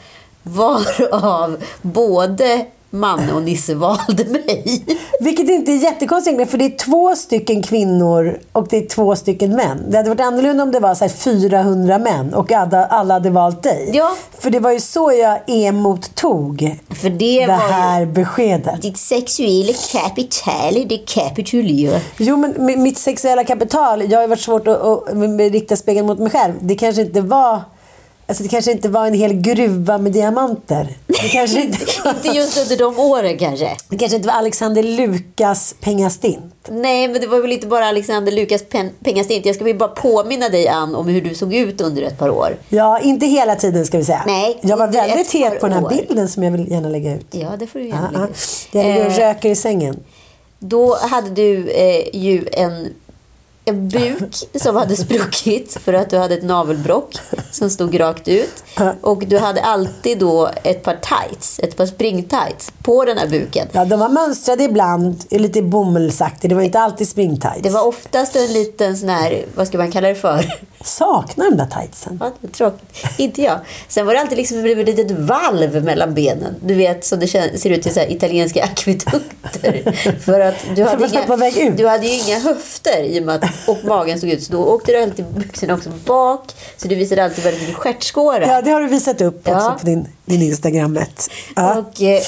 Varav både Manne och Nisse valde mig. Vilket inte är jättekonstigt, för det är två stycken kvinnor och det är två stycken män. Det hade varit annorlunda om det var så här fyrahundra män och alla, alla hade valt dig. Ja. För det var ju så jag emottog För det, det var här ju beskedet. ditt sexuella kapital, det kapitulerar. Jo, men med mitt sexuella kapital, jag har ju varit svårt att, att, att rikta spegeln mot mig själv. Det kanske inte var... Alltså det kanske inte var en hel gruva med diamanter. Det kanske inte var, Inte just under de åren kanske. det kanske inte var Alexander Lukas pengastint. Nej, men det var väl inte bara Alexander Lukas pen- pengastint. Jag ska väl bara påminna dig, Ann, om hur du såg ut under ett par år. Ja, inte hela tiden ska vi säga. Nej, jag var under väldigt ett par het på den här år. bilden som jag vill gärna lägga ut. Ja, det får du gärna Ja, lägga ja. ut. Jag ligger och Eh, röker i sängen. Då hade du eh, ju en, en buk som hade spruckit för att du hade ett navelbrock som stod rakt ut. Och du hade alltid då ett par tights, ett par springtights på den här buken. Ja, de var mönstrade ibland, lite bomullsaktiga. Det var inte alltid springtights. Det var oftast en liten sån här, vad ska man kalla det för? Saknar de där tightsen. Ja, det är tråkigt. Inte jag. Sen var det alltid liksom ett litet valv mellan benen. Du vet, som det kän- ser ut till så här italienska akvedukter. För att du hade, att vara på väg inga, ut. du hade ju inga höfter i och med att, och magen stod ut. Så då åkte du alltid byxorna också bak. Så du visade alltid väldigt mycket stjärtskåra. Ja, det har du visat upp också Ja. på din, din Instagrammet. Ja. Och eh,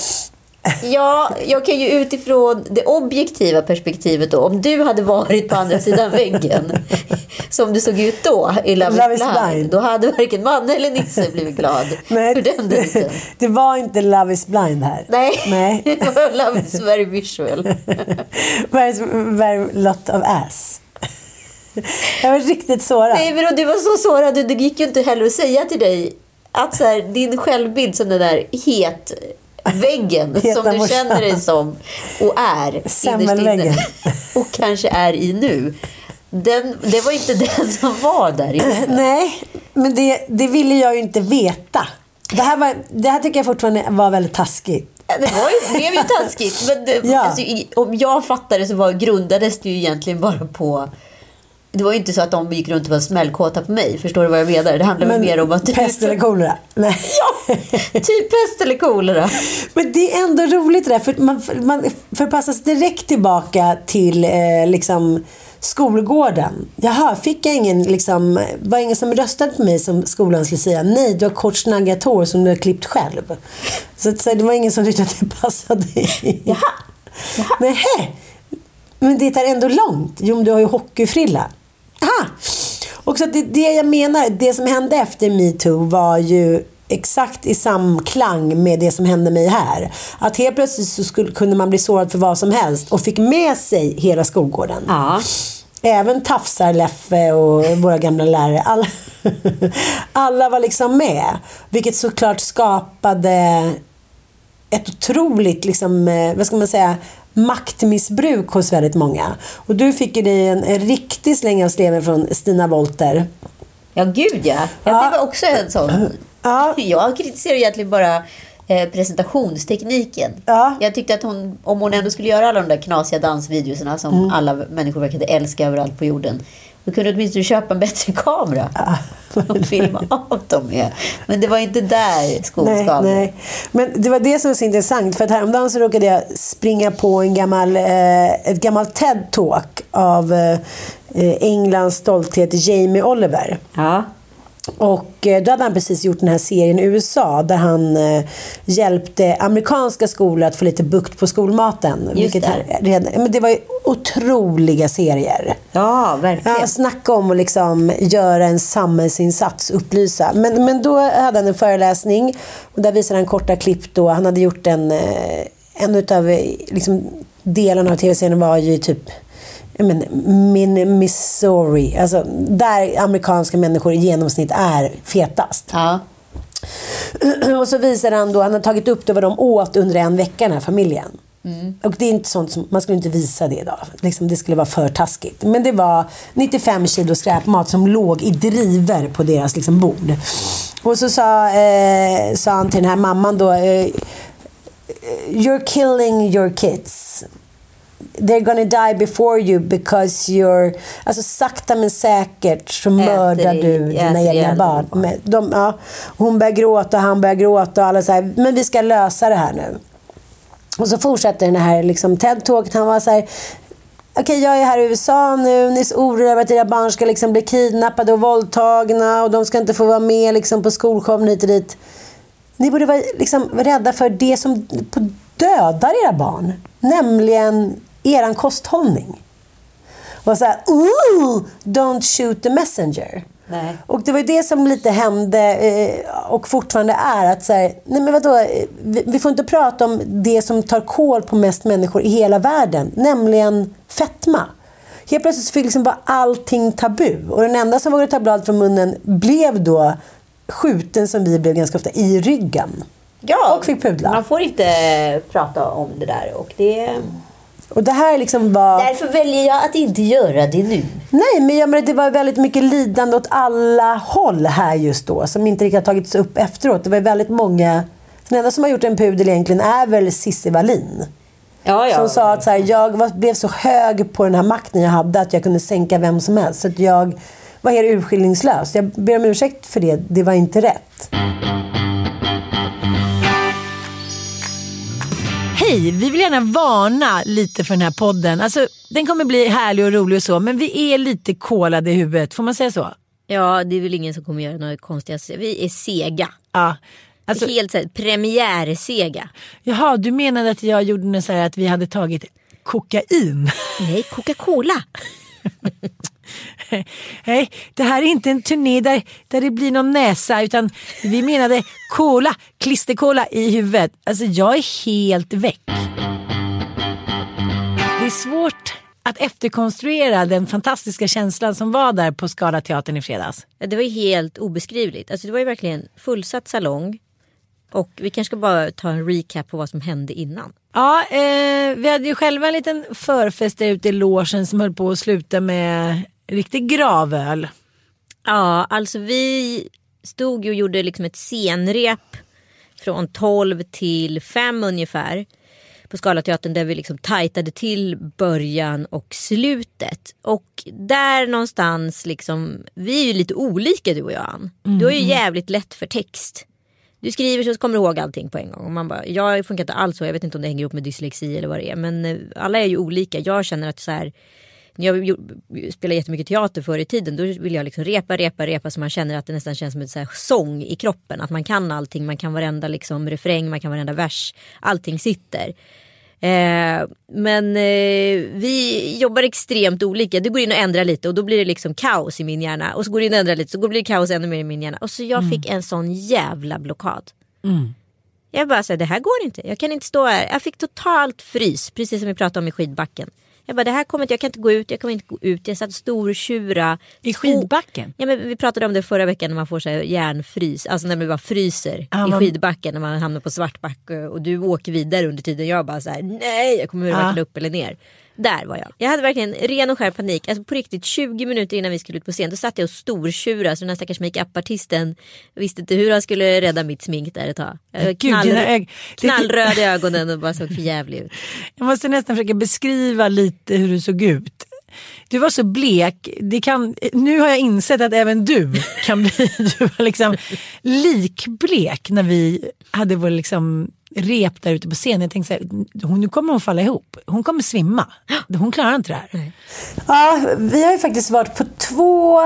ja, jag kan ju utifrån det objektiva perspektivet då, om du hade varit på andra sidan väggen som du såg ut då i Love, Love is is blind, Blind. då hade varken Manne eller Nisse blivit glad Nej, för den dejten. det var inte Love is blind här. Nej, Nej. det var Love is very visual. very, very lot of ass. Jag var riktigt sårad. Nej, men du var så sårad, det gick ju inte heller att säga till dig att så här, din självbild som den där het väggen Heta som du morsan. känner dig som och är innerst Semmelväggen. inne och kanske är i nu. Den, det var inte den som var där inne. Nej, men det, det ville jag ju inte veta. Det här, var, det här tycker jag fortfarande var väldigt taskigt. Det var ju, blev ju taskigt. Men det, Ja. alltså, i, om jag fattar det så var, grundades det ju egentligen bara på... Det var ju inte så att de gick runt och var smällkåta på mig. Förstår du vad jag menar? Det handlar väl mer om att... Pest eller kolera? Nej. Ja, typ pest eller kolera. Men det är ändå roligt det där, för man, man förpassas direkt tillbaka till eh, liksom skolgården. Jaha, fick jag ingen liksom, var ingen som röstade på mig som skolan skulle säga? Nej, du har kort snaggat hår som du har klippt själv. Så, att, så det var ingen som tyckte att det passade. Jaha. Jaha. Nej, men det är ändå långt. Jo, men du har ju hockeyfrilla. Aha. Och så det, det jag menar, det som hände efter MeToo var ju exakt i samklang med det som hände mig här. Att helt plötsligt så skulle, kunde man bli sårad för vad som helst och fick med sig hela skolgården. Ja. Även Tafsar, Leffe och våra gamla lärare. Alla, alla var liksom med. Vilket såklart skapade ett otroligt, liksom, vad ska man säga, maktmissbruk hos väldigt många. Och du fick ju dig en, en riktig släng av sleven från Stina Wolter. Ja, gud ja. ja. Det var också en sån. Ja. Jag kritiserar egentligen bara eh, presentationstekniken. Ja. Jag tyckte att hon, om hon ändå skulle göra alla de där knasiga dansvideorna som mm. alla människor verkade älska överallt på jorden, då kunde du åtminstone köpa en bättre kamera ja. och filma av dem med. Men det var inte där skon skavde. Nej, nej. Men det var det som var så intressant, för att häromdagen så råkade jag springa på en gammal, eh, ett gammalt TED-talk av eh, Englands stolthet Jamie Oliver. Ja. Och eh, då hade han precis gjort den här serien i U S A där han eh, hjälpte amerikanska skolor att få lite bukt på skolmaten. Just vilket det. Redan, men det var ju otroliga serier. Ja, verkligen. Ja, snacka om att liksom göra en samhällsinsats, upplysa. Men, men då hade han en föreläsning och där visade han korta klipp då. Han hade gjort en, eh, en utav liksom, delarna av tv-serien var ju typ men, min Missouri, alltså där amerikanska människor i genomsnitt är fetast. Ja. Och så visar han då, han har tagit upp det vad de åt under en vecka, den här familjen. Mm. Och det är inte sånt som, man skulle inte visa det idag. Liksom, det skulle vara för taskigt. Men det var nittiofem kilo skräpmat som låg i driver på deras liksom, bord. Och så sa, eh, sa han till den här mamman då, eh, you're killing your kids. They're gonna die before you because you're, alltså sakta men säkert så mördar du dina egna barn. barn. De, ja, hon börjar gråta och han börjar gråta och alla så här, men vi ska lösa det här nu. Och så fortsätter den här liksom TED-talket. Han var så här, okej, okay, jag är här i U S A nu, ni är så oroliga över att era barn ska liksom bli kidnappade och våldtagna och de ska inte få vara med liksom på skolshowen hit och dit. Ni borde vara liksom rädda för det som dödar era barn, nämligen eran kosthållning. Och så här, ooh, don't shoot the messenger. Nej. Och det var ju det som lite hände eh, och fortfarande är att så här, nej men vadå, vi, vi får inte prata om det som tar kål på mest människor i hela världen, nämligen fetma. Helt plötsligt fick liksom bara allting tabu och den enda som vågade ta blad från munnen blev då skjuten, som vi blev ganska ofta, i ryggen. Ja, och fick pudla. Man får inte prata om det där och det... Och det här liksom var... Därför väljer jag att inte göra det nu. Nej, men jag menar, det var väldigt mycket lidande åt alla håll här just då, som inte riktigt har tagits upp efteråt. Det var väldigt många... Den enda som har gjort en pudel egentligen är väl Cissi Wallin. Ja, ja. Som sa att så här, jag var, blev så hög på den här makten jag hade att jag kunde sänka vem som helst. Så att jag var helt urskillningslös. Jag ber om ursäkt för det. Det var inte rätt. Hej, vi vill gärna varna lite för den här podden. Alltså, den kommer bli härlig och rolig och så, men vi är lite kolade i huvudet, får man säga så? Ja, det är väl ingen som kommer göra något konstigt. Vi är sega. Ja. Alltså, helt så här, premiärsega. Jaha, du menade att jag gjorde så här att vi hade tagit kokain? Nej, Coca-Cola. Nej, det här är inte en turné där, där det blir någon näsa, utan vi menade cola, klisterkola i huvudet. Alltså jag är helt väck. Det är svårt att efterkonstruera den fantastiska känslan som var där på Scalateatern i fredags. Ja, det var ju helt obeskrivligt. Alltså det var ju verkligen fullsatt salong. Och vi kanske ska bara ta en recap på vad som hände innan. Ja, eh, vi hade ju själva en liten förfest där ute i logen som höll på att sluta med riktigt gravöl. Ja, alltså vi stod och gjorde liksom ett scenrep från tolv till fem ungefär på Scalateatern, där vi liksom tajtade till början och slutet. Och där någonstans liksom, vi är ju lite olika du och jag, Ann. Mm. Du har ju jävligt lätt för text. Du skriver så kommer du ihåg allting på en gång. Och man bara, jag funkar inte alls så. Jag vet inte om det hänger ihop med dyslexi eller vad det är. Men alla är ju olika. Jag känner att så här, när jag spelar jättemycket teater förr i tiden, då vill jag liksom repa, repa, repa så man känner att det nästan känns som ett så här sång i kroppen. Att man kan allting. Man kan varenda liksom refräng, man kan varenda vers. Allting sitter. Eh, men eh, vi jobbar extremt olika. Det går in och ändrar lite och då blir det liksom kaos i min hjärna. Och så går det in och ändrar lite så går det blir kaos ännu mer i min hjärna. Och så jag mm. fick en sån jävla blockad. Mm. Jag bara sa, det här går inte. Jag kan inte stå här. Jag fick totalt frys, precis som vi pratade om i skidbacken. Jag bara, det här kommer inte, jag kan inte gå ut, jag kommer inte gå ut. Jag satt stortjura. I skidbacken? Ja, men vi pratade om det förra veckan när man får så här järnfrys. Alltså när man bara fryser ah, i man... skidbacken när man hamnar på Svartbacke och du åker vidare under tiden. Jag bara så här, nej, jag kommer ah. varken upp eller ner. Där var jag. Jag hade verkligen ren och skär panik. Alltså på riktigt tjugo minuter innan vi skulle ut på scen. Då satt jag och stortjura. Så den här stackars make-up-artisten visste inte hur han skulle rädda mitt smink där ett tag. Gud, Knall, ög... knallröd i ögonen och bara såg för jävlig ut. Jag måste nästan försöka beskriva lite hur du såg ut. Du var så blek. Det kan, nu har jag insett att även du kan bli du var liksom likblek när vi hade vår liksom rep där ute på scenen. Jag tänkte så här, hon, nu kommer hon falla ihop. Hon kommer svimma. Hon klarar inte det här. Nej. Ja, vi har ju faktiskt varit på två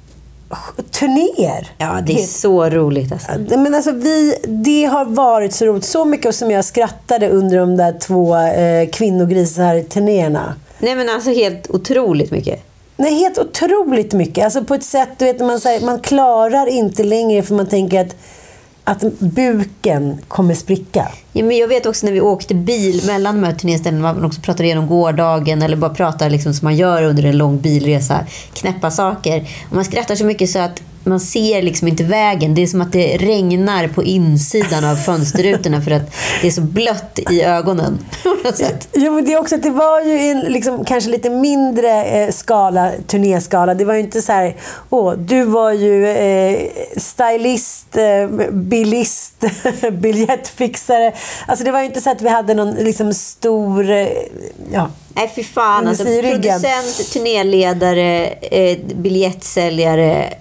turnéer. Ja, det är så roligt alltså. Men alltså vi, det har varit så roligt. Så mycket som jag skrattade under de där två eh, kvinnogrisar turnéerna. Nej, men alltså helt otroligt mycket. Nej, helt otroligt mycket. Alltså på ett sätt, du vet, man säger, man klarar inte längre för man tänker att att buken kommer spricka. Ja, men jag vet också när vi åkte bil mellan de här turnéställena, man också pratar igenom gårdagen eller bara pratar liksom som man gör under en lång bilresa, knäppa saker. Och man skrattar så mycket så att man ser liksom inte vägen. Det är som att det regnar på insidan av fönsterrutorna för att det är så blött i ögonen. Ja, men det är också att det var ju en liksom, kanske lite mindre eh, skala, turnéskala. Det var ju inte så här, åh, du var ju eh, stylist, eh, bilist, biljettfixare. Alltså det var ju inte så att vi hade någon liksom stor, eh, ja. Nej, för fan. Alltså, producent, turnéledare, eh, biljettsäljare.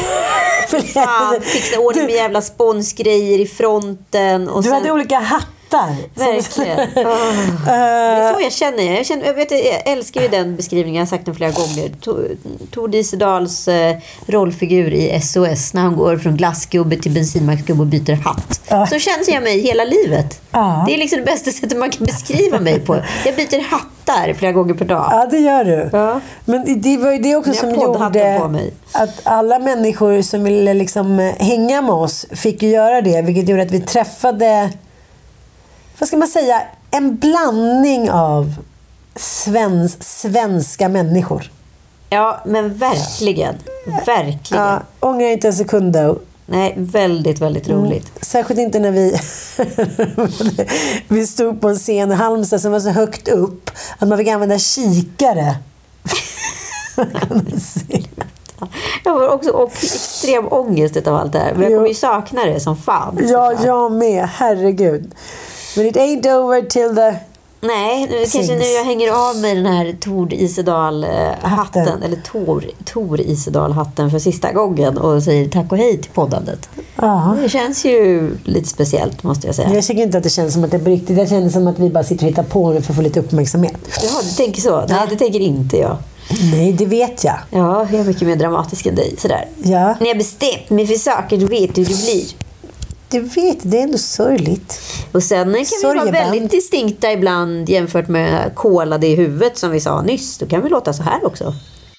Fan, fixa ordning med jävla sponsgrejer i fronten. Och du sen... hade olika hattar. Verkligen. Oh. Det är så jag känner. Jag, känner, jag, vet, jag älskar ju den beskrivningen. Jag har sagt den flera gånger. Tor Diesedals eh, rollfigur i S O S när han går från glassgubbe till bensinmacksgubbe och byter hatt. Uh. Så känns jag mig hela livet. Uh. Det är liksom det bästa sättet man kan beskriva mig på. Jag byter hattar flera gånger per dag. Ja, det gör du. Uh. Men det var ju det också som gjorde på mig. Att alla människor som ville liksom hänga med oss fick ju göra det. Vilket gjorde att vi träffade, vad ska man säga, en blandning av svens, svenska människor. Ja, men verkligen. Verkligen. Ja, ångrar inte en sekund då. Nej, väldigt, väldigt roligt. Mm. Särskilt inte när vi vi stod på en scen i Halmstad som var så högt upp att man fick använda kikare. Jag var också och extrem ångest av allt det här. Men jag kommer ju sakna det som fan. Ja, jag med. Herregud. Men it ain't over till the... Nej, nu, kanske nu jag hänger av mig den här Tor Isedal-hatten. Hatten. Eller Tor, Tor Isedal-hatten för sista gången. Och säger tack och hej till poddandet. Ja. Det känns ju lite speciellt, måste jag säga. Jag tycker inte att det känns som att det är på riktigt. Det känns som att vi bara sitter och hittar på nu för att få lite uppmärksamhet. Ja, du tänker så. Nej, det tänker inte jag. Nej, det vet jag. Ja, jag är mycket mer dramatisk än dig. Sådär. Ja. När jag bestämt mig för saker, du vet hur det blir. Du vet, det är ändå sorgligt. Och sen kan vi vara väldigt distinkta ibland jämfört med kolade i huvudet som vi sa nyss. Då kan vi låta så här också.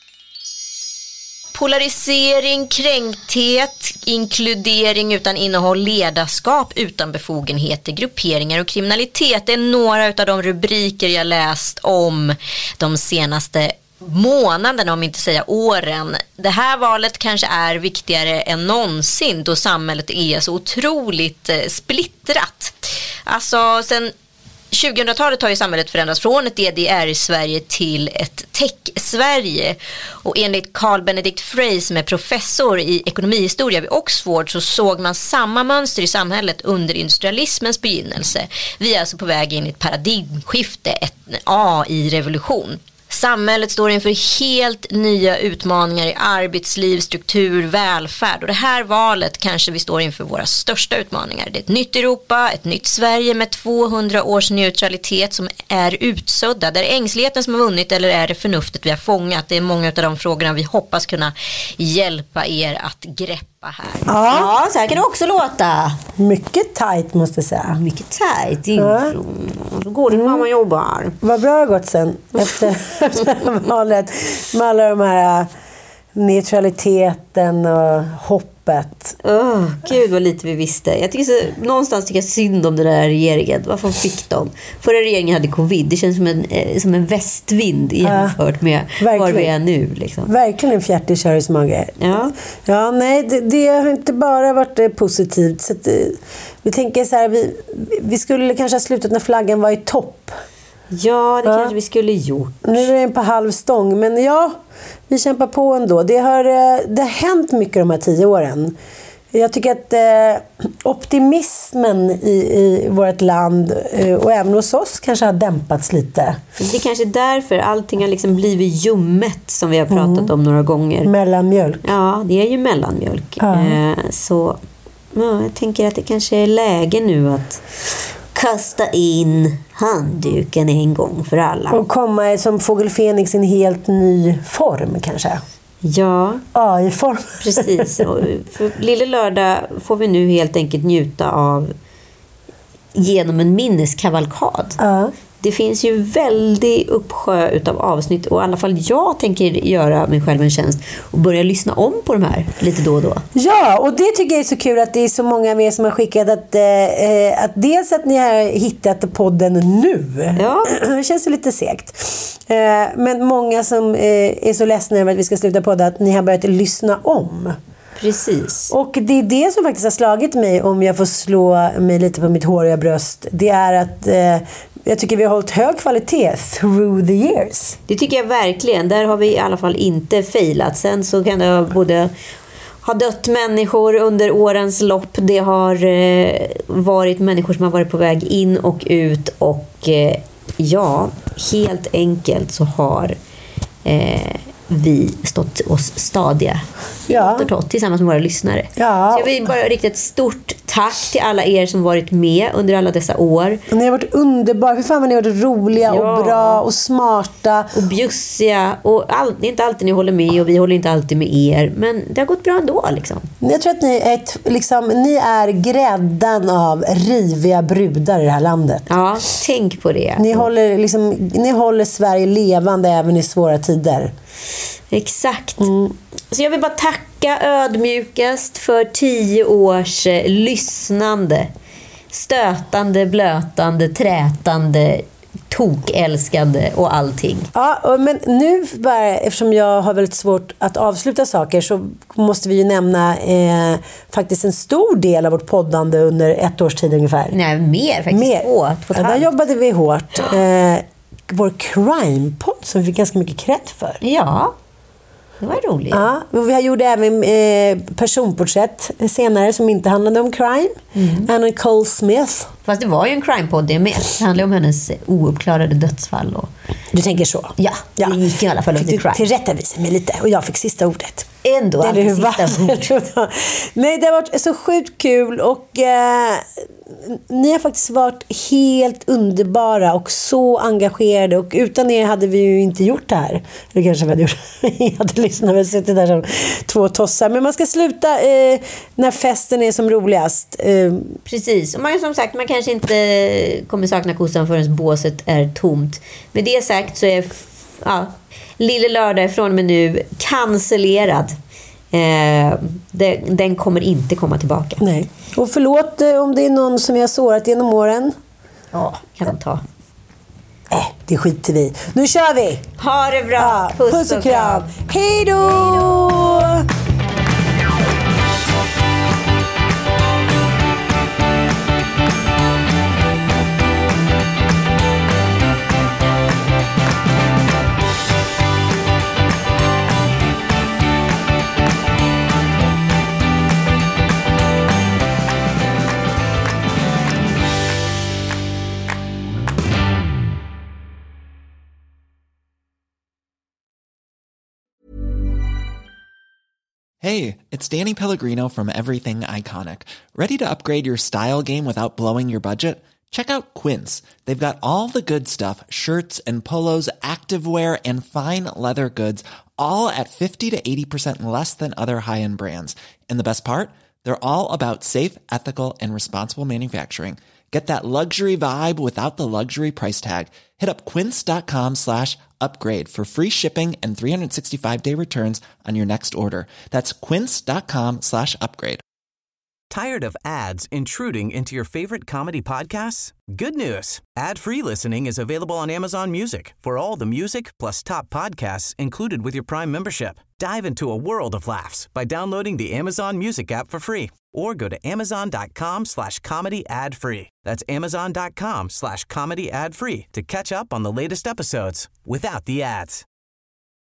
Polarisering, kränkthet, inkludering utan innehåll, ledarskap utan befogenheter, grupperingar och kriminalitet. Det är några av de rubriker jag läst om de senaste månaderna, om inte säga åren. Det här valet kanske är viktigare än någonsin då samhället är så otroligt eh, splittrat. Alltså sen tjugohundratalet har ju samhället förändrats från ett D D R-Sverige till ett tech-Sverige. Och enligt Carl Benedict Frey som är professor i ekonomihistoria vid Oxford så såg man samma mönster i samhället under industrialismens begynnelse. Vi är alltså på väg in i ett paradigmskifte, en A I-revolution. Samhället står inför helt nya utmaningar i arbetsliv, struktur, välfärd. Och det här valet kanske vi står inför våra största utmaningar. Det är ett nytt Europa, ett nytt Sverige med tvåhundra års neutralitet som är utsudda. Där är ängsligheten som har vunnit eller är det förnuftet vi har fångat? Det är många av de frågorna vi hoppas kunna hjälpa er att greppa här. Ja. Ja, så här kan det också låta. Mycket tajt måste jag säga. Mycket tajt. Ja. Så går det när man jobbar. Vad bra det har gått sen efter, efter valet med alla de här neutraliteten och hoppet. Oh, gud vad lite vi visste. Jag tycker så, någonstans tycker jag synd om den där regeringen. Varför fick de? Förra regeringen hade covid. Det känns som en, eh, som en västvind jämfört med verkligen. Var vi är nu. Liksom. Verkligen en fjärtig körismage. Ja. Ja, nej, det, det har inte bara varit eh, positivt. Så att, eh, vi tänker så här, vi, vi skulle kanske ha slutat när flaggan var i topp. Ja, det Ja. kanske vi skulle gjort. Nu är den på halv stång, men ja, vi kämpar på ändå. Det har, det har hänt mycket de här tio åren. Jag tycker att eh, optimismen i, i vårt land eh, och även hos oss kanske har dämpats lite. Det är kanske därför allting har liksom blivit ljummet som vi har pratat mm. om några gånger. Mellanmjölk. Ja, det är ju mellanmjölk. Ja. Eh, så ja, jag tänker att det kanske är läge nu att kasta in handduken en gång för alla. Och komma som Fågel Fenix i en helt ny form kanske. Ja, A I-form. Precis. Och för lilla lördag får vi nu helt enkelt njuta av genom en minneskavalkad. Ja. Det finns ju väldigt uppsjö utav avsnitt och i alla fall jag tänker göra mig själv en tjänst och börja lyssna om på de här lite då och då. Ja, och det tycker jag är så kul att det är så många med som har skickat att, eh, att dels att ni har hittat podden nu. Ja. Det känns ju lite segt. Eh, men många som eh, är så ledsna över att vi ska sluta podda att ni har börjat lyssna om. Precis. Och det är det som faktiskt har slagit mig, om jag får slå mig lite på mitt håriga bröst. Det är att eh, jag tycker vi har hållit hög kvalitet through the years. Det tycker jag verkligen. Där har vi i alla fall inte failat. Sen så kan det både ha dött människor under årens lopp. Det har eh, varit människor som har varit på väg in och ut. Och eh, ja, helt enkelt så har eh, vi stått oss stadiga Ja. återtått tillsammans med våra lyssnare. Ja. Så jag vill bara rikta ett stort tack till alla er som varit med under alla dessa år. Ni har varit underbara. Hur fan var ni har varit roliga Ja. och bra och smarta. Och bjussiga. Och all, det är inte alltid ni håller med och vi håller inte alltid med er. Men det har gått bra ändå liksom. Jag tror att ni är, ett, liksom, ni är gräddan av riviga brudar i det här landet. Ja, tänk på det. Ni håller, liksom, ni håller Sverige levande även i svåra tider. Exakt. Mm. Så jag vill bara tacka ödmjukast för tio års eh, lyssnande, stötande, blötande, trätande, tokälskande och allting. Ja, men nu bara, eftersom jag har väldigt svårt att avsluta saker, så måste vi ju nämna eh, faktiskt en stor del av vårt poddande under ett års tid ungefär. Nej, mer faktiskt. Mer. Två, två ja, där jobbade vi hårt. Eh, vår crime-podd som vi fick ganska mycket cred för. Ja, det var roligt. Ja, och vi har gjort även eh, personporträtt senare som inte handlade om crime. Mm. Anna Cole Smith. Fast det var ju en crime-podd det med. Det handlade om hennes ouppklarade dödsfall. Och... Du tänker så? Ja, det ja. gick i alla fall under crime. Tillrättavisa mig lite och jag fick sista ordet. Ändå alltid sista ordet. Nej, det har varit så sjukt kul och eh, ni har faktiskt varit helt underbara och så engagerade, och utan er hade vi ju inte gjort det här. Det kanske vi hade gjort. Jag hade lyssnat och suttit där som två tossar. Men man ska sluta eh, när festen är som roligast. Eh. Precis, och man, som sagt, man kanske inte kommer sakna kossan förrän båset är tomt. Med det sagt så är ja, Lille lördag från och med nu cancellerad. Eh, den, den kommer inte komma tillbaka. Nej. Och förlåt eh, om det är någon som jag har sårat genom åren. Ja, kan man ta. Äh, det skiter vi. Nu kör vi! Ha det bra! Ja, puss, puss och och kram! kram. Hej då! Hey, it's Danny Pellegrino from Everything Iconic. Ready to upgrade your style game without blowing your budget? Check out Quince. They've got all the good stuff, shirts and polos, activewear and fine leather goods, all at fifty to eighty percent less than other high-end brands. And the best part? They're all about safe, ethical, and responsible manufacturing. Get that luxury vibe without the luxury price tag. Hit up quince.com slash upgrade for free shipping and three sixty-five day returns on your next order. That's quince.com slash upgrade. Tired of ads intruding into your favorite comedy podcasts? Good news. Ad-free listening is available on Amazon Music for all the music plus top podcasts included with your Prime membership. Dive into a world of laughs by downloading the Amazon Music app for free or go to amazon.com slash comedy ad free. That's amazon.com slash comedy ad free to catch up on the latest episodes without the ads.